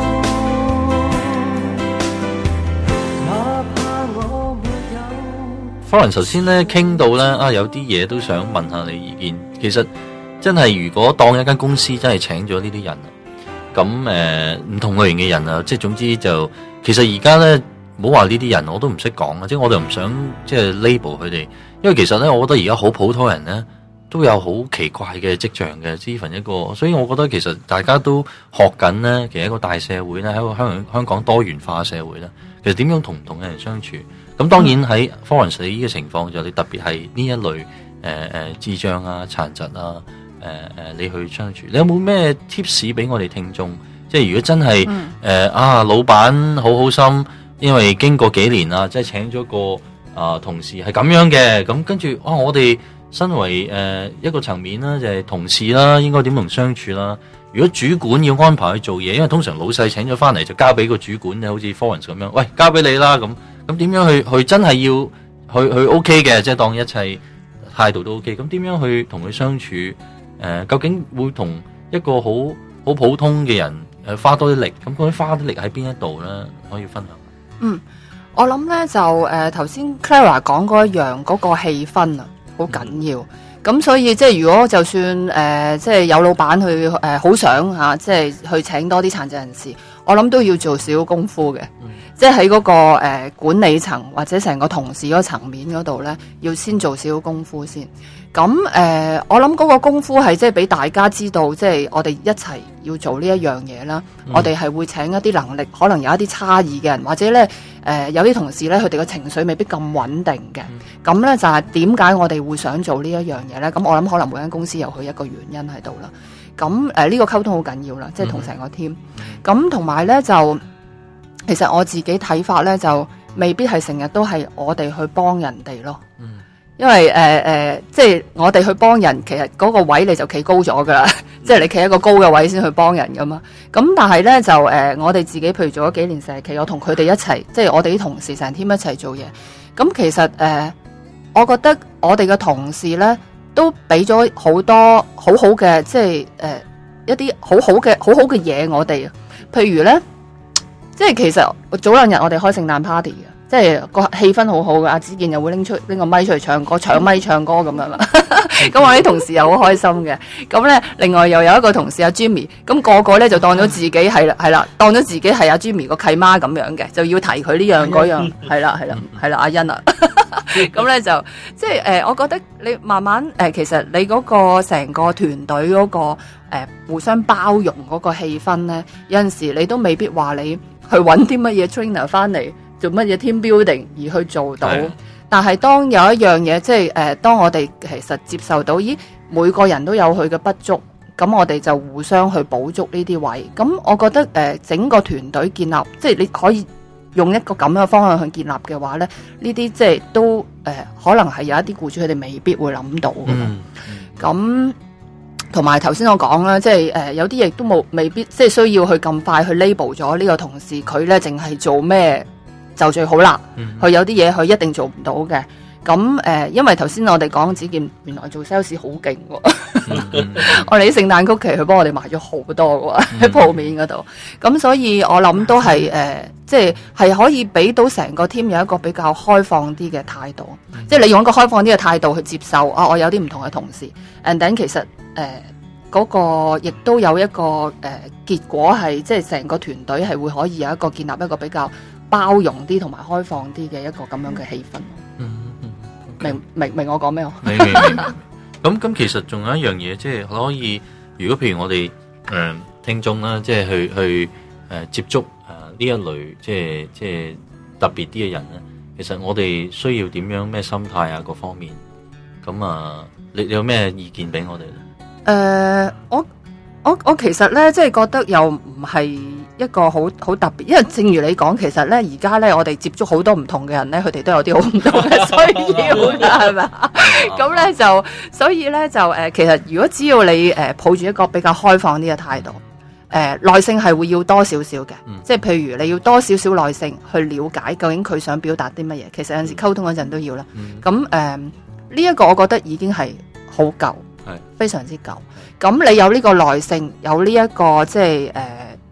哪怕我沒有。 Florence 頭先咧傾到咧有啲嘢都想問下你意見。其實真係如果當一間公司真係請咗呢啲人，咁唔同類型嘅人啊，即係總之就其實而家咧唔好話呢啲人，我都唔識講啊，即係我就唔想即係 label 佢哋，因為其實咧，我覺得而家好普通人咧都有好奇怪嘅跡象嘅，even一個，所以我覺得其實大家都學緊咧，其實一個大社會咧，喺一個香港多元化嘅社會咧，其實點樣同唔同嘅人相處？咁當然喺 Florence 呢個情況就你特別係呢一類智障啊、殘疾啊。你去相處，你有冇咩 tips 俾我哋聽眾？即係如果真係老闆好好心，因為經過幾年啦，即係請咗個同事係咁樣嘅，咁跟住我哋身為一個層面啦，就係同事啦，應該點同相處啦？如果主管要安排去做嘢，因為通常老細請咗翻嚟就交俾個主管，好似 Florence 咁樣，喂，交俾你啦，咁點樣去真係要去 OK 嘅，即係當一切態度都 OK， 咁點樣去同佢相處？究竟會同一個好普通嘅人花多啲力，咁嗰啲花啲力喺邊一度咧？可以分享。 我諗咧就頭先 Clara 講嗰一樣嗰個氣氛啊，好緊要。咁所以即係如果就算即係有老闆去好想即係去請多啲殘疾人士，我諗都要做少功夫嘅。即係喺嗰個管理層或者成個同事嗰個層面嗰度咧，要先做少功夫先。咁我諗嗰個功夫係即係俾大家知道，即係我哋一齊要做呢一樣嘢啦。我哋係會請一啲能力可能有一啲差異嘅人，或者咧有啲同事咧，佢哋嘅情緒未必咁穩定嘅。咁咧就係點解我哋會想做呢一樣嘢咧？咁我諗可能每間公司有佢一個原因喺度啦。咁呢個溝通好緊要啦，即係同成個 team。咁同埋咧就其實我自己睇法咧，就未必係成日都係我哋去幫人哋咯。因為即係我哋去幫人，其實嗰個位你就企高咗噶啦，即係你企一個高嘅位先去幫人噶嘛。咁但係咧就我哋自己譬如做咗幾年社企，我同佢哋一齊，即係我哋啲同事成 team 一齊做嘢。咁其實我覺得我哋嘅同事咧都俾咗好多好好嘅，即係一啲好好嘅嘢我哋。譬如咧，即係其實早兩日我哋開聖誕 party 嘅。即係個氣氛好好嘅，阿子健又會拎個咪出嚟唱歌，搶咪唱歌咁樣啦。咁我啲同事又好開心嘅。咁咧，另外又有一個同事阿 Jimmy，咁個個咧就當咗自己係啦，當咗自己係阿 Jimmy 個契媽咁樣嘅，就要提佢呢樣嗰樣，係啦，阿欣啊。咁咧就即係我覺得你慢慢其實你嗰個成個團隊嗰個互相包容嗰個氣氛咧，有陣時你都未必話你去揾啲乜嘢 trainer 翻嚟。做乜嘢 team building 而去做到？但係當有一樣嘢，即係當我哋其實接受到，每個人都有佢嘅不足，咁我哋就互相去補足呢啲位。咁我覺得整個團隊建立，即係你可以用一個咁樣嘅方向去建立嘅話咧，呢啲即係都可能係有一啲僱主佢哋未必會諗到嘅。咁同埋頭先我講啦，即係有啲嘢都未必即係需要去咁快去 label 咗呢個同事，佢咧淨係做咩就最好啦。佢有啲嘢佢一定做唔到嘅。咁因為頭先我哋講子健原來做 sales 好勁喎，我哋啲聖誕曲奇佢幫我哋賣咗好多喎喺鋪面嗰度。咁所以我諗都係即係可以俾到成個 team 有一個比較開放啲嘅態度，即係你用一個開放啲嘅態度去接受我有啲唔同嘅同事 ，and then 其實嗰個亦都有一個結果係即係成個團隊係會可以有一個建立一個比較包容啲同埋開放啲嘅一個咁樣嘅氣氛。明我講咩？ 明。咁其實仲有一樣嘢，即係可以，如果譬如我哋聽眾啦，即係去接觸呢一類即係特別啲嘅人咧，其實我哋需要點樣咩心態啊各方面？咁你有咩意見俾我哋咧？ 我其實咧，即係覺得又唔係一個好特別，因為正如你講，其實咧而家咧我哋接觸好多唔同嘅人咧，佢哋都有啲好唔同嘅需要㗎，係咪？咁咧就所以咧就其實如果只要你抱住一個比較開放啲嘅態度，耐性係會要多少少嘅，即係譬如你要多少少耐性去了解究竟佢想表達啲乜嘢，其實有陣時溝通嗰陣都要啦。咁呢一個我覺得已經係好夠，非常之夠。咁你有呢個耐性，有呢一個即係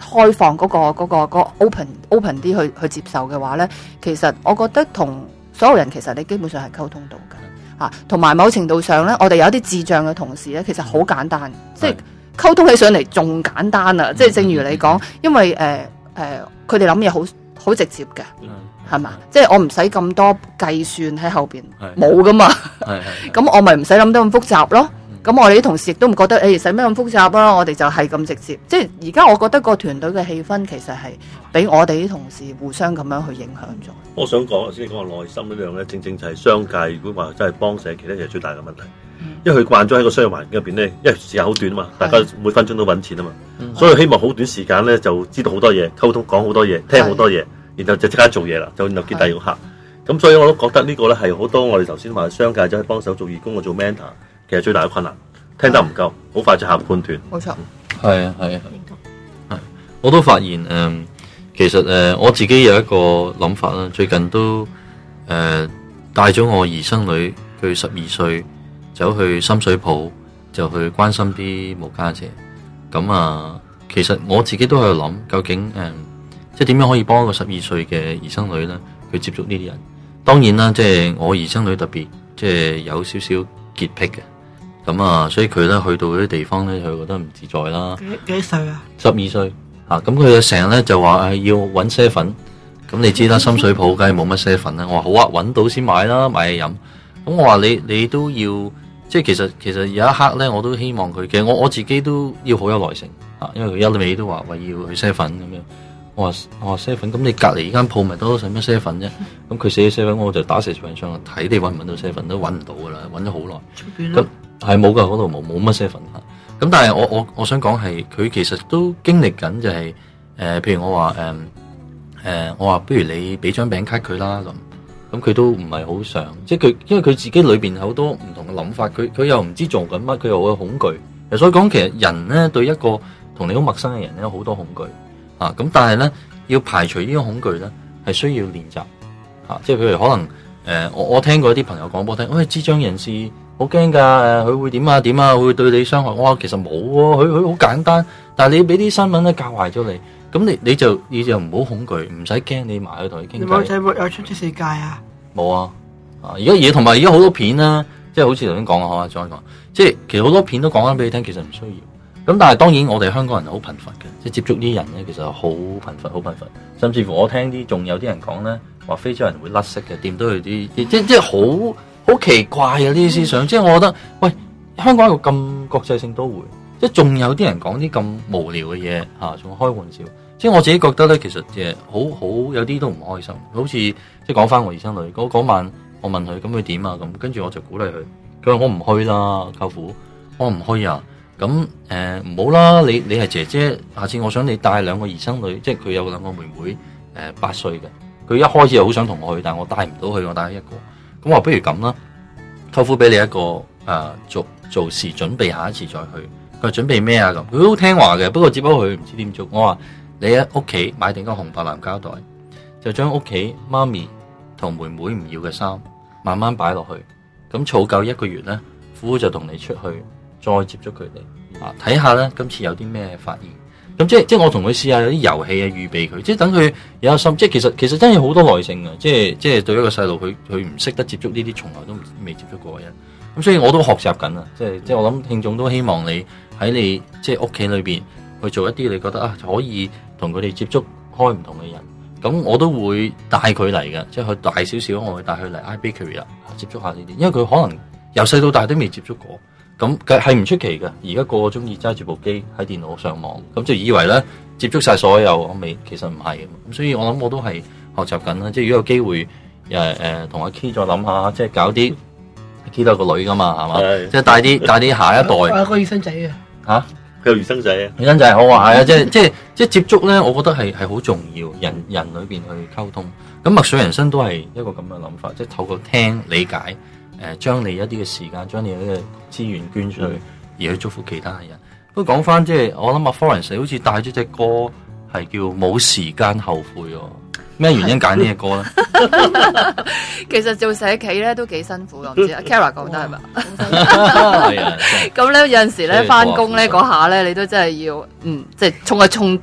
開放嗰個 open 啲去接受嘅話咧，其實我覺得同所有人其實你基本上係溝通到嘅嚇，同埋某程度上咧，我哋有啲智障嘅同事咧，其實好簡單，即係溝通起上嚟仲簡單啊！即係正如你講，因為佢哋諗嘢好直接嘅，係嘛？即係我唔使咁多計算喺後邊，冇噶嘛。咁我咪唔使諗得咁複雜咯。咁我哋啲同事亦都唔覺得使咩咁複雜啊！我哋就係咁直接。即係而家我覺得個團隊嘅氣氛其實係俾我哋啲同事互相咁樣去影響咗。 我想講頭先你講話內心呢樣咧，正正就係商界如果話真係幫社企咧，其實最大嘅問題。因為佢慣咗喺個商業環境入邊咧，因為時間好短啊嘛，大家每分鐘都揾錢啊嘛，所以希望好短時間咧就知道好多嘢，溝通講好多嘢，聽好多嘢，然後就即刻做嘢啦，就然後見第二個客。咁所以我都覺得呢個咧係好多我哋頭先話商界走去幫手做義工，做 mentor， 其實最大嘅困難，聽得唔夠，好快就下判斷。 冇錯， 係啊，我都發現其實我自己有一個諗法啦，最近都帶咗我兒生女，佢12歲。走去深水埗就去關心啲無家者，咁其實我自己都喺度諗，究竟即係點樣可以幫一個12歲嘅兒生女咧去接觸呢啲人？當然啦，即係我兒生女特別即係有少少潔癖嘅，咁所以佢咧去到嗰啲地方咧，佢覺得唔自在啦。 幾歲啊 ？12歲咁佢成日咧就話要揾啡粉，咁你知啦，深水埗梗係冇乜啡粉啦。我話好啊，揾到先買啦，買嘢飲。咁我話你都要。即係其實有一刻咧，我都希望佢嘅，我自己都要好有耐性因為佢一味都話要去啡粉咁樣。我話啡粉，咁你隔離間鋪咪多使咩啡粉啫？咁佢寫啡粉，我就打蛇隨棍上睇你揾唔揾到啡粉，都揾唔到噶啦，揾咗好耐。咁係冇噶，嗰度冇乜啡粉咁但係我想講係佢其實都經歷緊就係譬如我話我話不如你俾張餅卡佢啦咁佢都唔係好想，即係佢因為佢自己裏邊好多唔同嘅諗法，佢又唔知做緊乜，佢又好恐懼。所以講其實人咧對一個同你好陌生嘅人咧好多恐懼咁但係咧要排除呢個恐懼咧係需要練習即係譬如可能我聽過一啲朋友講俾我聽，智障人士好驚㗎，佢會點啊，會對你傷害。我話其實冇喎，佢好簡單，但係你俾啲新聞咧教壞咗你。咁你就唔好恐懼，唔使驚，你埋去同佢傾偈。 你冇有出咗世界啊？ 冇啊！而家嘢同埋而家好多片啦，即係好似頭先講啊，再講，即係其實好多片都講翻俾你聽，其實唔需要。咁但係當然我哋香港人好貧乏嘅，即係接觸啲人咧，其實好貧乏。甚至乎我聽啲仲有啲人講咧，話非洲人會甩色嘅，掂到佢啲即係好奇怪啊！呢啲思想，即係我覺得，喂，香港一個咁國際性都會。即係仲有啲人講啲咁無聊嘅嘢仲開玩笑。即係我自己覺得咧，其實好有啲都唔開心。好似即係講翻我兒生女嗰晚，我問佢咁佢點啊咁，跟住我就鼓勵佢。佢話我唔去啦，舅父，我唔去啊。咁唔好啦，你係姐姐，下次我想你帶2個兒生女，即係佢有2個妹妹8歲嘅。佢一開始又好想同我去，但係我帶唔到去，我帶一個。咁我話不如咁啦，舅父俾你一個做事準備，下一次再去。佢話準備咩啊咁？佢都好聽話嘅，不過只不過佢唔知點做。我話你喺屋企買定個紅白藍膠袋，就將屋企媽咪同妹妹唔要嘅衫慢慢擺落去。咁儲夠1個月咧，夫婦就同你出去再接觸佢哋睇下咧，今次有啲咩發現。咁即係我同佢試下有啲遊戲預備佢，即係等佢有心。即係其實真係好多耐性嘅，即係對一個細路，佢唔識得接觸呢啲，從來都未接觸過嘅人。咁所以我都學習緊啊！即係我諗聽眾都希望你喺你即係屋企裏邊去做一啲你覺得可以同佢哋接觸開唔同嘅人。咁我都會帶佢嚟嘅，即係佢大少少，我會帶佢嚟 iBakery 啦，接觸下呢啲。因為佢可能由細到大都未接觸過，咁係唔出奇嘅。而家個個中意揸住部機喺電腦上網，咁就以為咧接觸晒所有，我未其實唔係嘅。咁所以我諗我都係學習緊啦。即係如果有機會同阿 Key 再諗下，即係搞啲。Key 都有個女噶嘛，係嘛？即係帶啲下一代。 我有個醫生仔啊！ 佢有醫生仔啊！ 醫生仔好啊，係啊！即係接觸咧，我覺得係好重要，人裏邊去溝通。咁墨水人生都係一個咁嘅諗法，即係透過聽理解，將你一啲嘅時間，將你一啲嘅資源捐出去，而去祝福其他嘅人。不過講翻即係我諗阿 Florence 好似帶咗隻歌係叫冇時間後悔喎。咩原因揀呢隻歌咧？ 其實做社企咧都幾辛苦㗎，唔知阿 Kara 覺得係咪？ 係啊， 咁咧有陣時咧翻工咧嗰下咧，你都真係要即係充一充電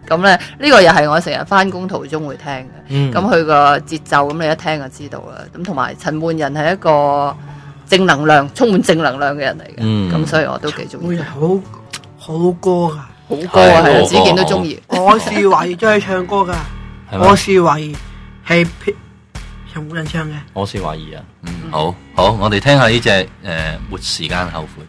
咁咧呢個又係我成日翻工途中會聽嘅。咁佢個節奏咁你一聽就知道啦。咁同埋陳奐仁係一個正能量、充滿正能量嘅人嚟嘅。咁所以我都幾中意。 好歌噶， 好歌啊，係子健都中意。 我是懷疑都係唱歌噶，我是懷疑係陳奐仁唱嘅。 我是懷疑啊。好，我哋聽下呢隻沒時間後悔。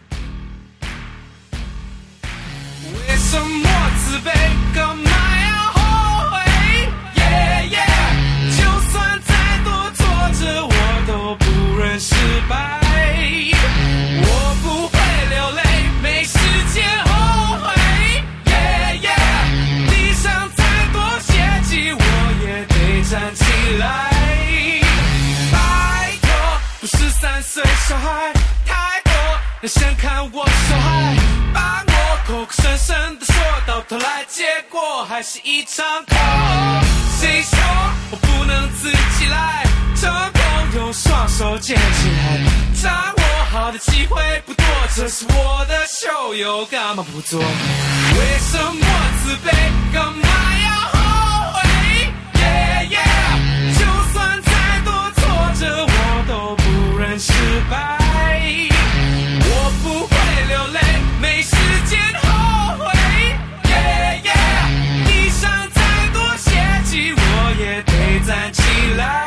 为什么自卑？干嘛要后悔？Yeah yeah， 就算再多挫折，我都不认失败。我不会流泪，没时间后悔。Yeah yeah， 地上再多血迹，我也得站起来。拜托，不是3岁小孩，太多人想看我受害，把我口口声声的说，到头来结果还是一场空。谁说我不能自己来？成功用双手捡起来，掌握好的机会不多，这是我的秀，又干嘛不做？为什么自卑？干嘛要后悔？Yeah yeah， 就算再多挫折，我都不认失败。我不会流泪，没时间后悔。Yeah yeah， 地上再多血迹，我也得站起来。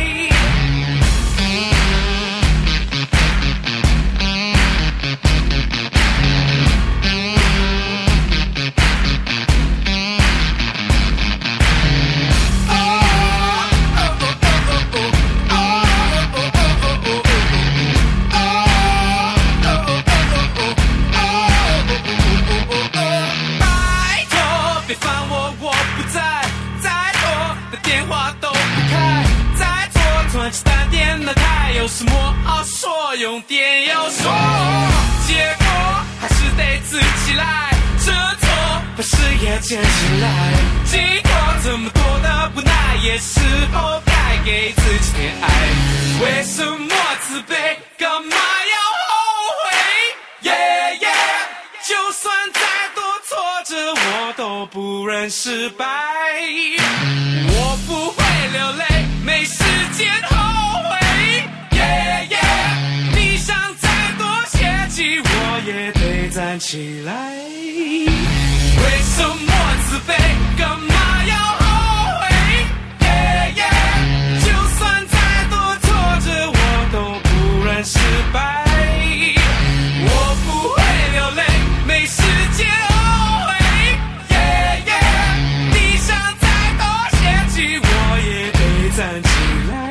有什么好说？用点要说，结果还是得自己来。这错把视野捡起来，经过这么多的不耐，也是候该给自己点爱。为什么自卑？干嘛要后悔 ？Yeah yeah， 就算再多挫折，我都不认失败。我不会流泪，没时间后悔。Yeah yeah， 地上再多血迹，我也得站起来。为什么自卑？干嘛要后悔 ？Yeah yeah， 就算再多挫折，我都不认失败。我不会流泪，没时间后悔。Yeah yeah， 地上再多血迹，我也得站起来。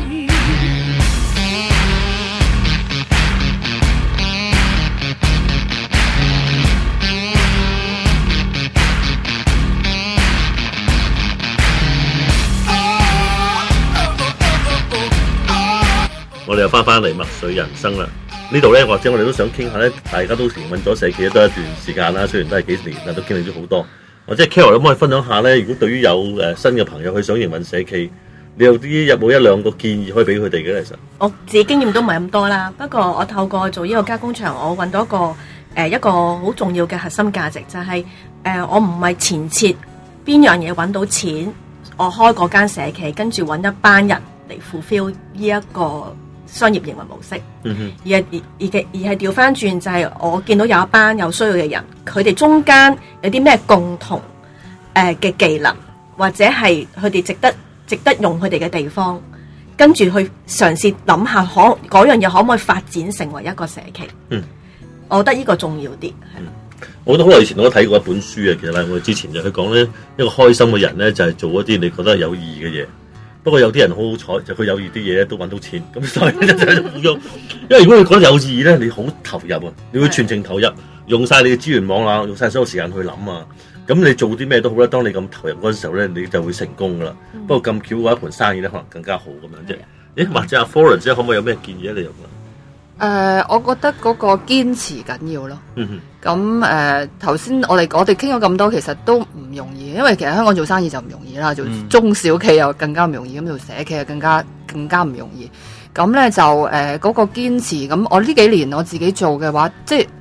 我哋又翻嚟墨水人生啦，呢度咧或者我哋都想傾下咧，大家都營運咗社企都一段時間啦，雖然都係幾年啦，都經歷咗好多。或者 Carol 可唔可以分享下咧？如果對於有新嘅朋友佢想營運社企，你有冇一兩個建議可以俾佢哋嘅？其實我自己經驗都唔係咁多啦，不過我透過做呢個加工場，我揾到一個好重要嘅核心價值，就係我唔係前設邊樣嘢揾到錢，我開嗰間社企，跟住揾一班人嚟 fulfill 呢一個商業營運模式，而係調翻轉，就係我見到有一班有需要嘅人，佢哋中間有啲咩共同嘅技能，或者係佢哋值得用佢哋嘅地方，跟住去嘗試諗下嗰樣嘢可唔可以發展成為一個社企。我覺得呢個重要啲。 我覺得好耐以前我都睇過一本書啊，其實咧我之前就去講咧一個開心嘅人咧就係做一啲你覺得有意義嘅嘢。不過有啲人好好彩，就佢有意啲嘢咧都揾到錢，咁所以就唔用。因為如果你覺得有意義咧，你好投入啊，你會全程投入，用晒你嘅資源網啦，用晒所有時間去諗啊。咁你做啲咩都好啦，當你咁投入嗰陣時候咧，你就會成功噶啦。不過咁巧嘅話，一盤生意咧可能更加好咁樣啫。或者阿 Florence 可唔可以有咩建議咧？你用我覺得嗰個堅持緊要咯。咁頭先我哋傾咗咁多，其實都唔容易，因為其實香港做生意就唔容易啦，做中小企又更加唔容易，咁做社企又更加唔容易。咁咧就嗰個堅持，咁我呢幾年我自己做嘅話，即係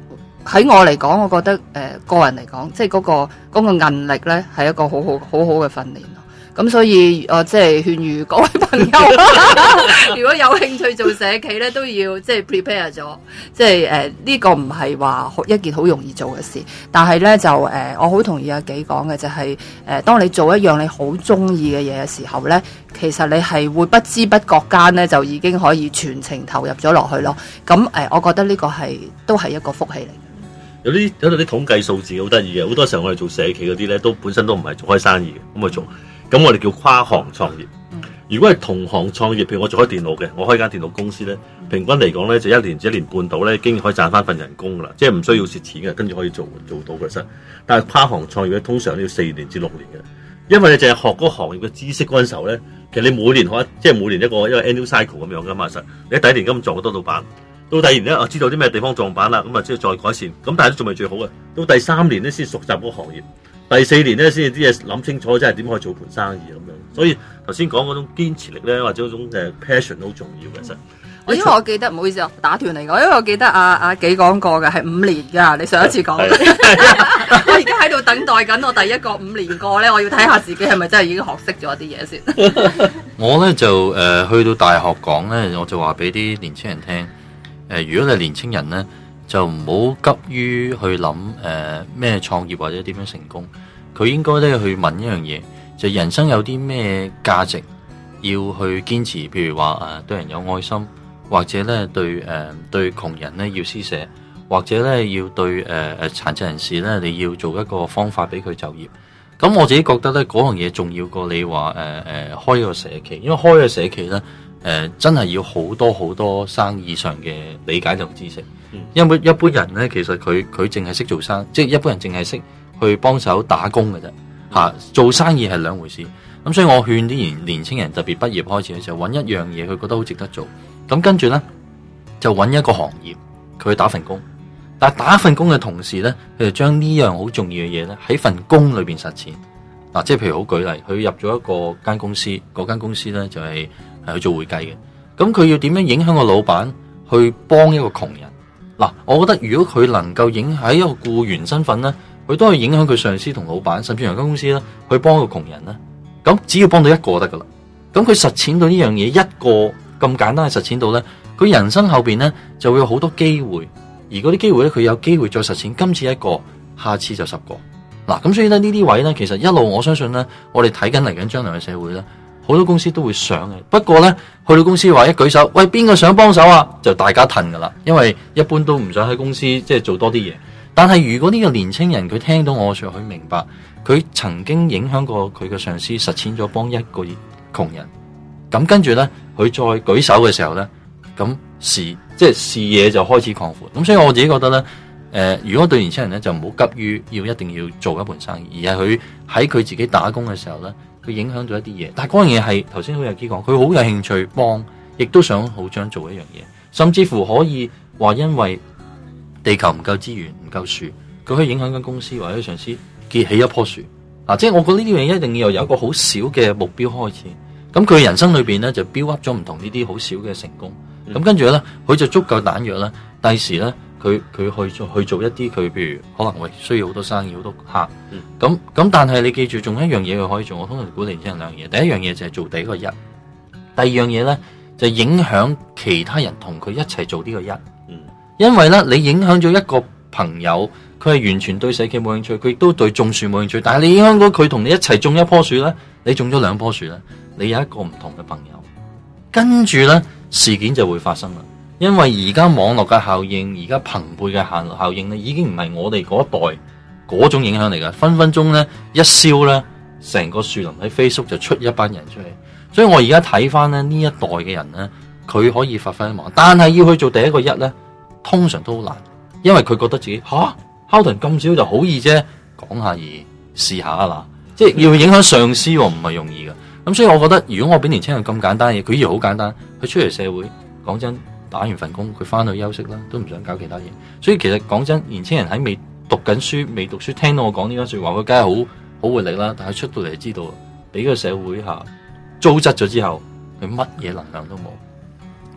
喺我嚟講，我覺得個人嚟講，即係嗰個韌力咧，係一個好好嘅訓練咯。咁所以即係勸喻各位朋友，如果有興趣做社企咧，都要即係 prepare 咗，即係呢個唔係話一件好容易做嘅事。但係咧就我好同意阿紀講嘅就係當你做一樣你好中意嘅嘢嘅時候咧，其實你係會不知不覺間咧就已經可以全程投入咗落去咯。咁我覺得呢個都係一個福氣嚟。 有度啲統計數字好得意嘅，好多時候我哋做社企嗰啲咧，都本身都唔係做開生意嘅，咁去做。咁我哋叫跨行創業。如果係同行創業，譬如我做開電腦嘅，我開間電腦公司咧，平均嚟講咧就1年至1年半到咧，已經可以賺翻份人工噶啦，即係唔需要蝕錢嘅，跟住可以做到嘅實。但係跨行創業咧，通常都要4年至6年嘅，因為你淨係學嗰個行業嘅知識嗰陣時候咧，其實你每年學即係每年一個 annual cycle 咁樣噶嘛實。你第一年咁撞好多老闆，到第二年咧我知道啲咩地方撞板啦，咁啊即係再改善，咁但係都仲未最好嘅。到第3年咧先熟習嗰個行業。第4年咧，先至啲嘢諗清楚，真係點可以做盤生意咁樣。所以頭先講嗰種堅持力咧，或者嗰種passion 好重要嘅。其實， 因為我記得唔好意思啊，打斷你講，因為我記得阿紀講過嘅係5年㗎，你上一次講。我而家喺度等待緊我第一個5年過咧，我要睇下自己係咪真係已經學識咗啲嘢先。 我咧就去到大學講咧，我就話俾啲年青人聽，如果你係年青人咧，就唔好急於去諗咩創業或者點樣成功，佢應該咧去問一樣嘢，就人生有啲咩價值要去堅持，譬如話對人有愛心，或者咧對窮人咧要施捨，或者咧要對殘疾人士咧你要做一個方法俾佢就業。咁我自己覺得咧嗰樣嘢重要過你話開一個社企，因為開個社企咧真係要好多生意上嘅理解同知識。因為一般人咧，其實佢淨係識做生意，即係一般人淨係識去幫手打工嘅啫。嚇，做生意係兩回事。咁所以我勸啲年青人，特別畢業開始嘅時候，揾一樣嘢佢覺得好值得做。咁跟住咧就揾一個行業，佢去打份工。但係打份工嘅同時咧，佢就將呢樣好重要嘅嘢咧喺份工裏邊實踐。嗱，即係譬如好舉例，佢入咗一個間公司，嗰間公司咧就係去做會計嘅。咁佢要點樣影響個老闆去幫一個窮人？嗱，我覺得如果佢能夠喺一個僱員身份咧，佢都可以影響佢上司同老闆，甚至乎間公司咧，去幫一個窮人咧。咁只要幫到一個就得噶啦。咁佢實踐到呢樣嘢，一個咁簡單嘅實踐到咧，佢人生後邊咧就會有好多機會，而嗰啲機會咧，佢有機會再實踐。今次一個，下次就10個。嗱，咁所以咧呢啲位咧，其實一路我相信咧，我哋睇緊嚟緊將來嘅社會咧。好多公司都會想嘅，不過呢，去到公司話一舉手，喂，邊個想幫手啊？就大家褪噶啦，因為一般都唔想喺公司即係做多啲嘢。但係如果呢個年青人佢聽到我說，佢明白佢曾經影響過佢嘅上司，實踐咗幫一個窮人，咁跟住呢，佢再舉手嘅時候呢，咁視野就開始擴闊。咁所以我自己覺得呢，如果對年青人呢，就唔好急於一定要做一盤生意，而係佢喺佢自己打工嘅時候呢。佢影響到一啲嘢，但係嗰樣嘢係頭先好有機講，佢好有興趣幫，亦都想好想做一樣嘢，甚至乎可以話因為地球唔夠資源唔夠樹，佢可以影響間公司或者上司結起一棵樹。即係我覺得呢啲嘢一定要有一個好小嘅目標開始，咁佢人生裏邊咧就 build up 咗唔同呢啲好小嘅成功，咁跟住咧佢就足夠彈藥啦，第時咧。佢去做一啲佢譬如可能會需要好多生意好多客，咁但係你記住仲有一樣嘢佢可以做，我通常鼓勵年輕人兩樣嘢，第一樣嘢就係做第一個一，第二樣嘢咧就係影響其他人同佢一齊做呢個一，因為咧你影響咗一個朋友，佢係完全對社企冇興趣，佢亦都對種樹冇興趣，但係你影響到佢同你一齊種一棵樹咧，你種咗2棵樹咧，你有一個唔同嘅朋友，跟住咧事件就會發生啦。因為而家網絡嘅效應，而家朋輩嘅效應咧，已經唔係我哋嗰一代嗰種影響嚟噶，分分鐘咧一燒咧，成個樹林喺 Facebook 就出一班人出嚟。所以我而家睇翻咧呢一代嘅人咧，佢可以發揮忙，但係要去做第一個一咧，通常都好難，因為佢覺得自己Howden 咁少就好易啫，講下而試下啦，即係要影響上司唔係容易噶。咁所以我覺得，如果我俾年輕人咁簡單嘅嘢，佢以為好簡單，佢出嚟社會講真。打完份工，佢翻去休息啦，都唔想搞其他嘢。所以其實講真，年青人喺未讀緊書、未讀書，聽到我講呢番說話，佢梗係好活力啦。但係出到嚟就知道，俾個社會下糟質咗之後，佢乜嘢能量都冇。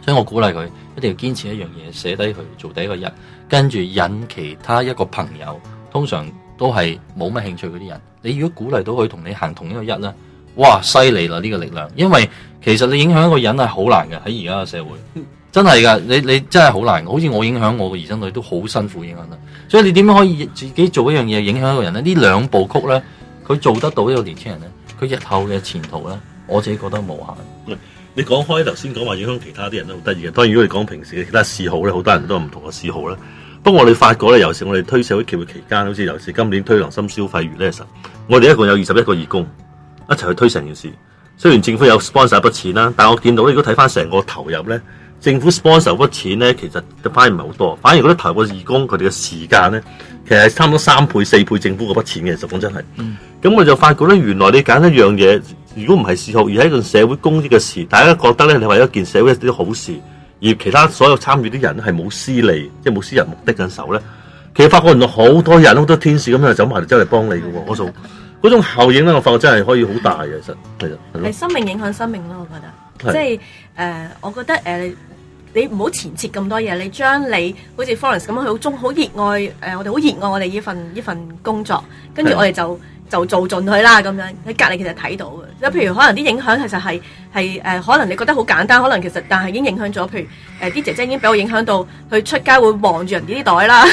所以我鼓勵佢一定要堅持一樣嘢，寫低佢做第一個1，跟住引其他一個朋友，通常都係冇乜興趣嗰啲人。你如果鼓勵到佢同你行同一個1咧，哇，犀利啦呢個力量！因為其實你影響一個人係好難嘅，喺而家嘅社會，真係噶，你真係好難。好似我影響我個兒孫女都好辛苦影響啦。所以你點樣可以自己做一樣嘢影響一個人咧？呢2部曲咧，佢做得到呢個年輕人咧，佢日後嘅前途咧，我自己覺得無限。 你講開頭先講話影響其他啲人都好得意嘅，當然如果你講平時嘅其他嗜好咧，好多人都有唔同嘅嗜好啦。不過我哋發覺咧，尤其我哋推社會企業期間，好似尤其是今年推良心消費月咧，其實我哋一共有21個義工一齊去推成件事。雖然政府有 sponsor 一筆錢啦，但我見到如果睇翻成個投入咧，政府 sponsor 嗰筆錢咧，其實反而唔係好多，反而嗰啲投入嘅義工佢哋嘅時間咧，其實係差唔多3倍、4倍政府嗰筆錢嘅。其實講真係，咁我就發覺咧，原來你揀一樣嘢，如果唔係嗜好，而係一個社會公益嘅事，大家覺得咧，你為一件社會一啲好事，而其他所有參與啲人係冇私利，即係冇私人目的嘅時候咧，其實發覺原來好多人好多天使咁樣走埋嚟走嚟幫你嘅喎，嗰種效應咧，我發覺真係可以好大嘅，其實係生命影響生命咯，我覺得，即係我覺得你唔好前設咁多嘢，你將你好似 Florence 咁樣，好熱愛我哋好熱愛我哋呢份工作，跟住我哋就做盡佢啦咁樣。喺隔離其實睇到嘅，即係譬如可能啲影響其實係可能你覺得好簡單，可能其實但係已經影響咗。譬如啲姐姐已經俾我影響到，佢出街會望住人哋啲袋啦，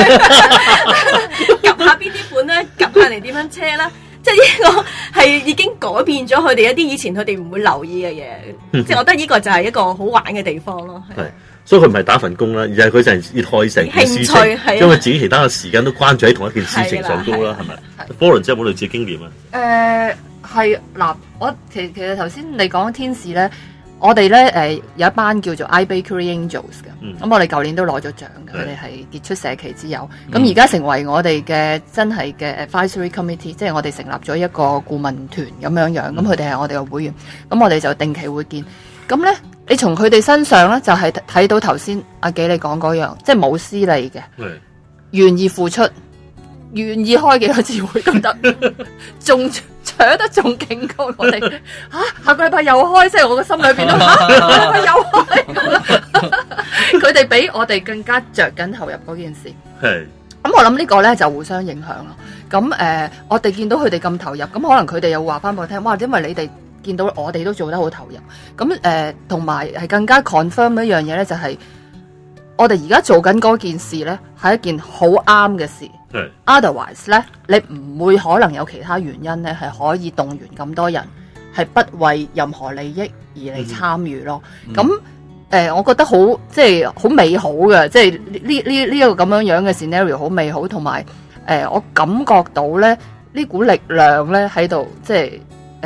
夾下邊啲款咧，夾下人哋點樣車啦。即係呢個係已經改變咗佢哋一啲以前佢哋唔會留意嘅嘢，即係我覺得呢個就係一個好玩嘅地方咯。係， 所以佢唔係打份工啦，而係佢就係熱愛成件事情，因為自己其他嘅時間都關注喺同一件事情上高啦，係咪？Florence有冇類似經驗啊？ 係嗱，我其實頭先你講天使咧，我哋咧有一班叫做 iBakery Angels 嘅，咁我哋舊年都攞咗獎嘅，佢哋係傑出社企之友。咁而家成為我哋嘅真係嘅 advisory committee，即係我哋成立咗一個顧問團咁樣樣。咁佢哋係我哋嘅會員，咁我哋就定期會見。咁咧，你從佢哋身上咧，就係睇到頭先阿紀你講嗰樣，即係冇私利嘅，願意付出，願意開幾多次會都得，仲搶得仲勁過我哋下個禮拜又開，即係我嘅心裏邊都下個禮拜又開，佢哋比我哋更加着緊投入嗰件事。係，咁我諗呢個咧就互相影響咯。咁我哋見到佢哋咁投入，咁可能佢哋又話翻俾我聽，哇！因為你哋見到我哋都做得好投入，咁同埋係更加 confirm 一樣嘢咧，就係我哋而家做緊嗰件事咧，係一件好啱嘅事。Otherwise 咧，你唔會可能有其他原因咧，係可以動員咁多人，係不為任何利益而嚟參與咯。咁我覺得好即係好美好嘅，即係呢一個咁樣嘅 scenario 好美好，同埋我感覺到咧呢股力量咧喺度即係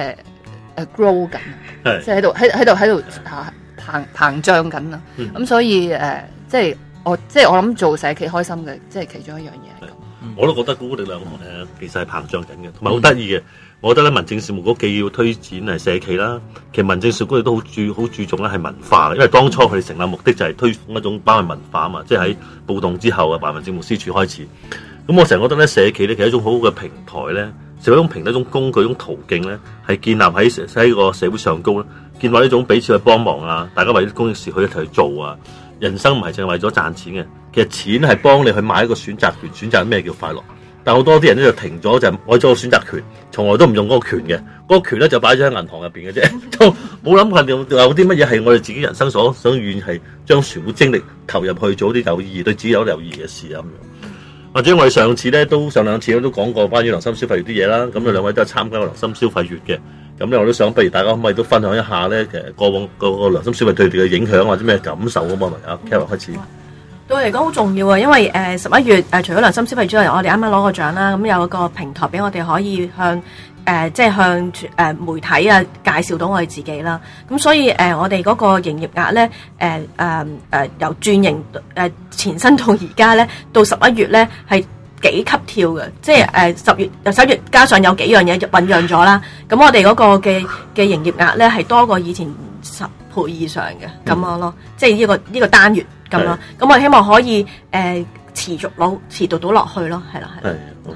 grow 緊，即係喺度膨脹緊啊！咁所以即係我諗做社企開心嘅，即係其中一樣嘢。 我都覺得嗰股力量其實係膨脹緊嘅，同埋好得意嘅。我覺得咧，民政事務局既要推展社企啦，其實民政事務局亦都好注重咧係文化，因為當初佢哋成立目的就係推廣一種包含文化啊嘛，即係喺暴動之後啊，辦民政務司署開始。咁我成日覺得咧，社企咧其實係一種好好嘅平台咧，成為一種平台、一種工具、一種途徑咧，係建立喺個社會上高咧，建立呢種彼此去幫忙啊，大家為啲公益事去一齊去做啊。人生唔係淨係為咗賺錢嘅，其實錢係幫你去買一個選擇權，選擇咩叫快樂。但好多啲人咧就停咗，就愛咗個選擇權，從來都唔用嗰個權嘅。嗰個權咧就擺咗喺銀行入邊嘅啫，都冇諗過有啲乜嘢係我哋自己人生所想願係將全部精力投入去做啲有意義、對自己有意義嘅事啊咁樣。或者我哋上兩次都講過關於良心消費月啲嘢啦，咁你兩位都係參加過良心消費月嘅。咁咧，我都想不如大家可唔可以都分享一下咧？其實過往個良心消費對你哋嘅影響或者咩感受咁啊？阿 Carol 開始。 對我嚟講好重要啊，因為11月除咗良心消費之外，我哋啱啱攞個獎啦，咁有一個平台俾我哋可以向即係向媒體啊介紹到我哋自己啦。咁所以我哋嗰個營業額咧由轉型前身到而家咧，到11月咧係幾級跳嘅，即係11月加上有幾樣嘢醖釀咗啦，咁我哋嗰個嘅營業額咧係多過以前10倍以上嘅咁樣咯，即係呢個單月咁咯，咁我希望可以持續到落去咯，係啦，係。好。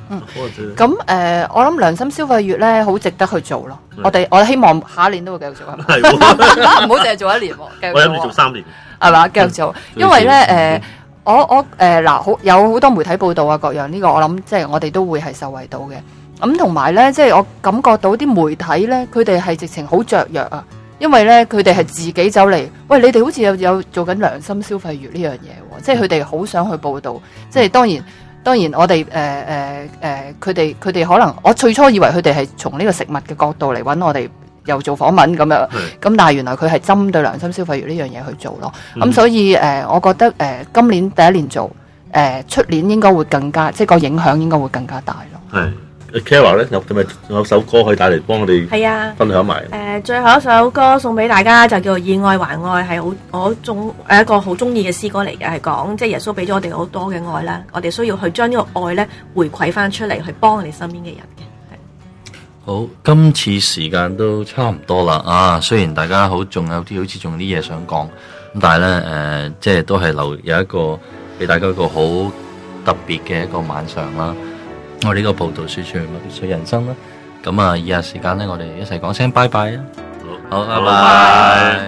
咁我諗良心消費月咧，好值得去做咯。我希望下一年都會繼續做，係咪？唔好淨係做一年喎，繼續做。 我諗住做3年， 係嘛？繼續做，因為咧我嗱有好多媒體報道啊，各樣呢個我諗即係我哋都會係受惠到嘅。咁同埋咧，即係我感覺到啲媒體咧，佢哋係直情好雀躍啊，因為咧佢哋係自己走嚟，喂，你哋好似有做緊良心消費月呢樣嘢喎，即係佢哋好想去報導。即係當然我哋佢哋可能我最初以為佢哋係從呢個食物嘅角度嚟揾我哋。又做訪問咁樣，咁但係原來佢係針對良心消費月呢樣嘢去做咯。咁所以我覺得今年第一年做，出年應該會更加，即係個影響應該會更加大咯。 係 Kara 咧有首歌可以帶嚟幫我哋分享埋。 最後一首歌送俾大家就叫做《以愛還愛》，係一個好中意嘅詩歌嚟嘅，係講即係耶穌俾咗我哋好多嘅愛啦，我哋需要去將呢個愛咧回饋翻出嚟，去幫我哋身邊嘅人嘅。 好，今次時間都差唔多啦啊！雖然大家仲有啲好似仲有啲嘢想講，咁但係咧即係都係有一個俾大家一個好特別嘅一個晚上啦。我哋呢個報道說唱藝術人生啦，咁啊以下時間咧，我哋一齊講聲拜拜啊！好，拜拜。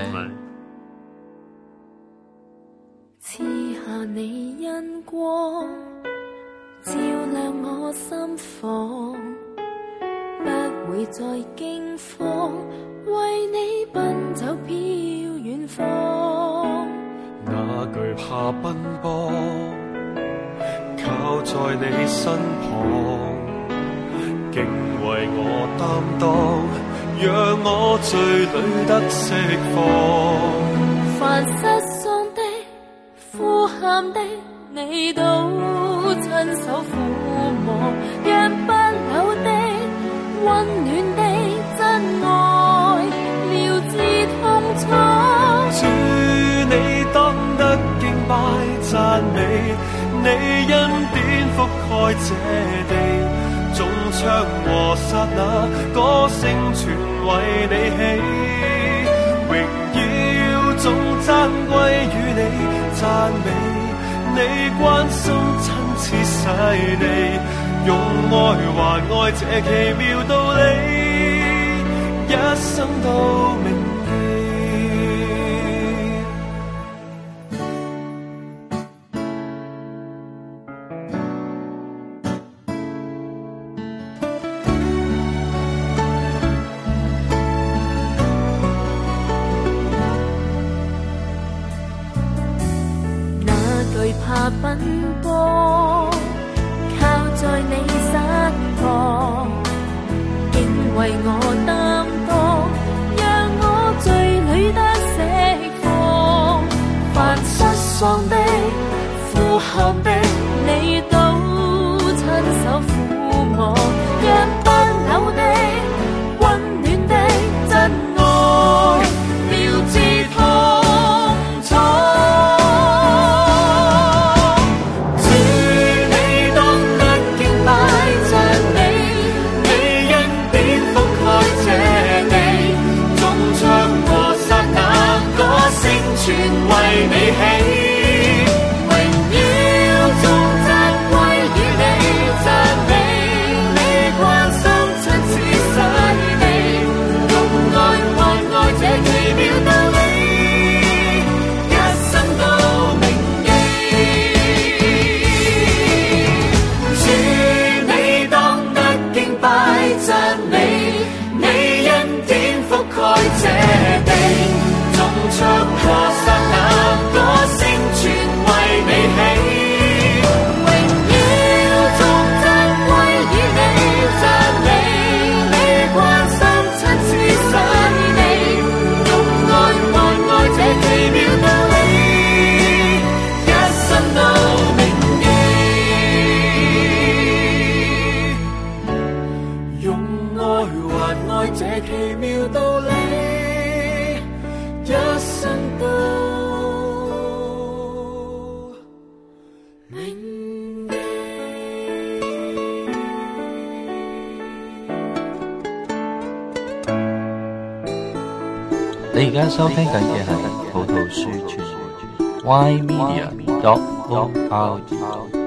賜下你恩光，照亮我心房。不會再驚慌，為你奔走飄遠方。 哪懼怕奔波，靠在你身旁，竟為我擔當，讓我醉裏得釋放。 凡失喪的、呼喊的，你都親手撫摸，讓不朽的溫暖的真愛，療治痛楚。 主你當得敬拜讚美，你恩典覆蓋這地，眾唱和剎那歌聲全為你起，榮耀總讚歸於你，讚美你關心親切細膩，用愛還愛這奇妙道理，一生都銘記。 哪懼怕奔波，靠在你身旁，竟為我擔當，讓我醉裏得釋放。凡失喪的、呼喊的，你都親手撫摸，讓不朽的、溫暖的真愛，療治痛楚。全為你起，榮耀頌讚歸於你，讚美你關心親切細膩，用愛還愛這奇妙道理，一生都銘記。主你當得敬拜讚美，你恩典覆蓋這地，眾唱和剎那歌聲全為你起，榮耀頌讚歸於你，讚美你關心親切細膩，用愛還愛這奇妙道理，一生都銘記，用愛還愛這奇妙道理，一生都銘記。 你而家收聽緊嘅係葡萄樹傳媒 YMedia.org。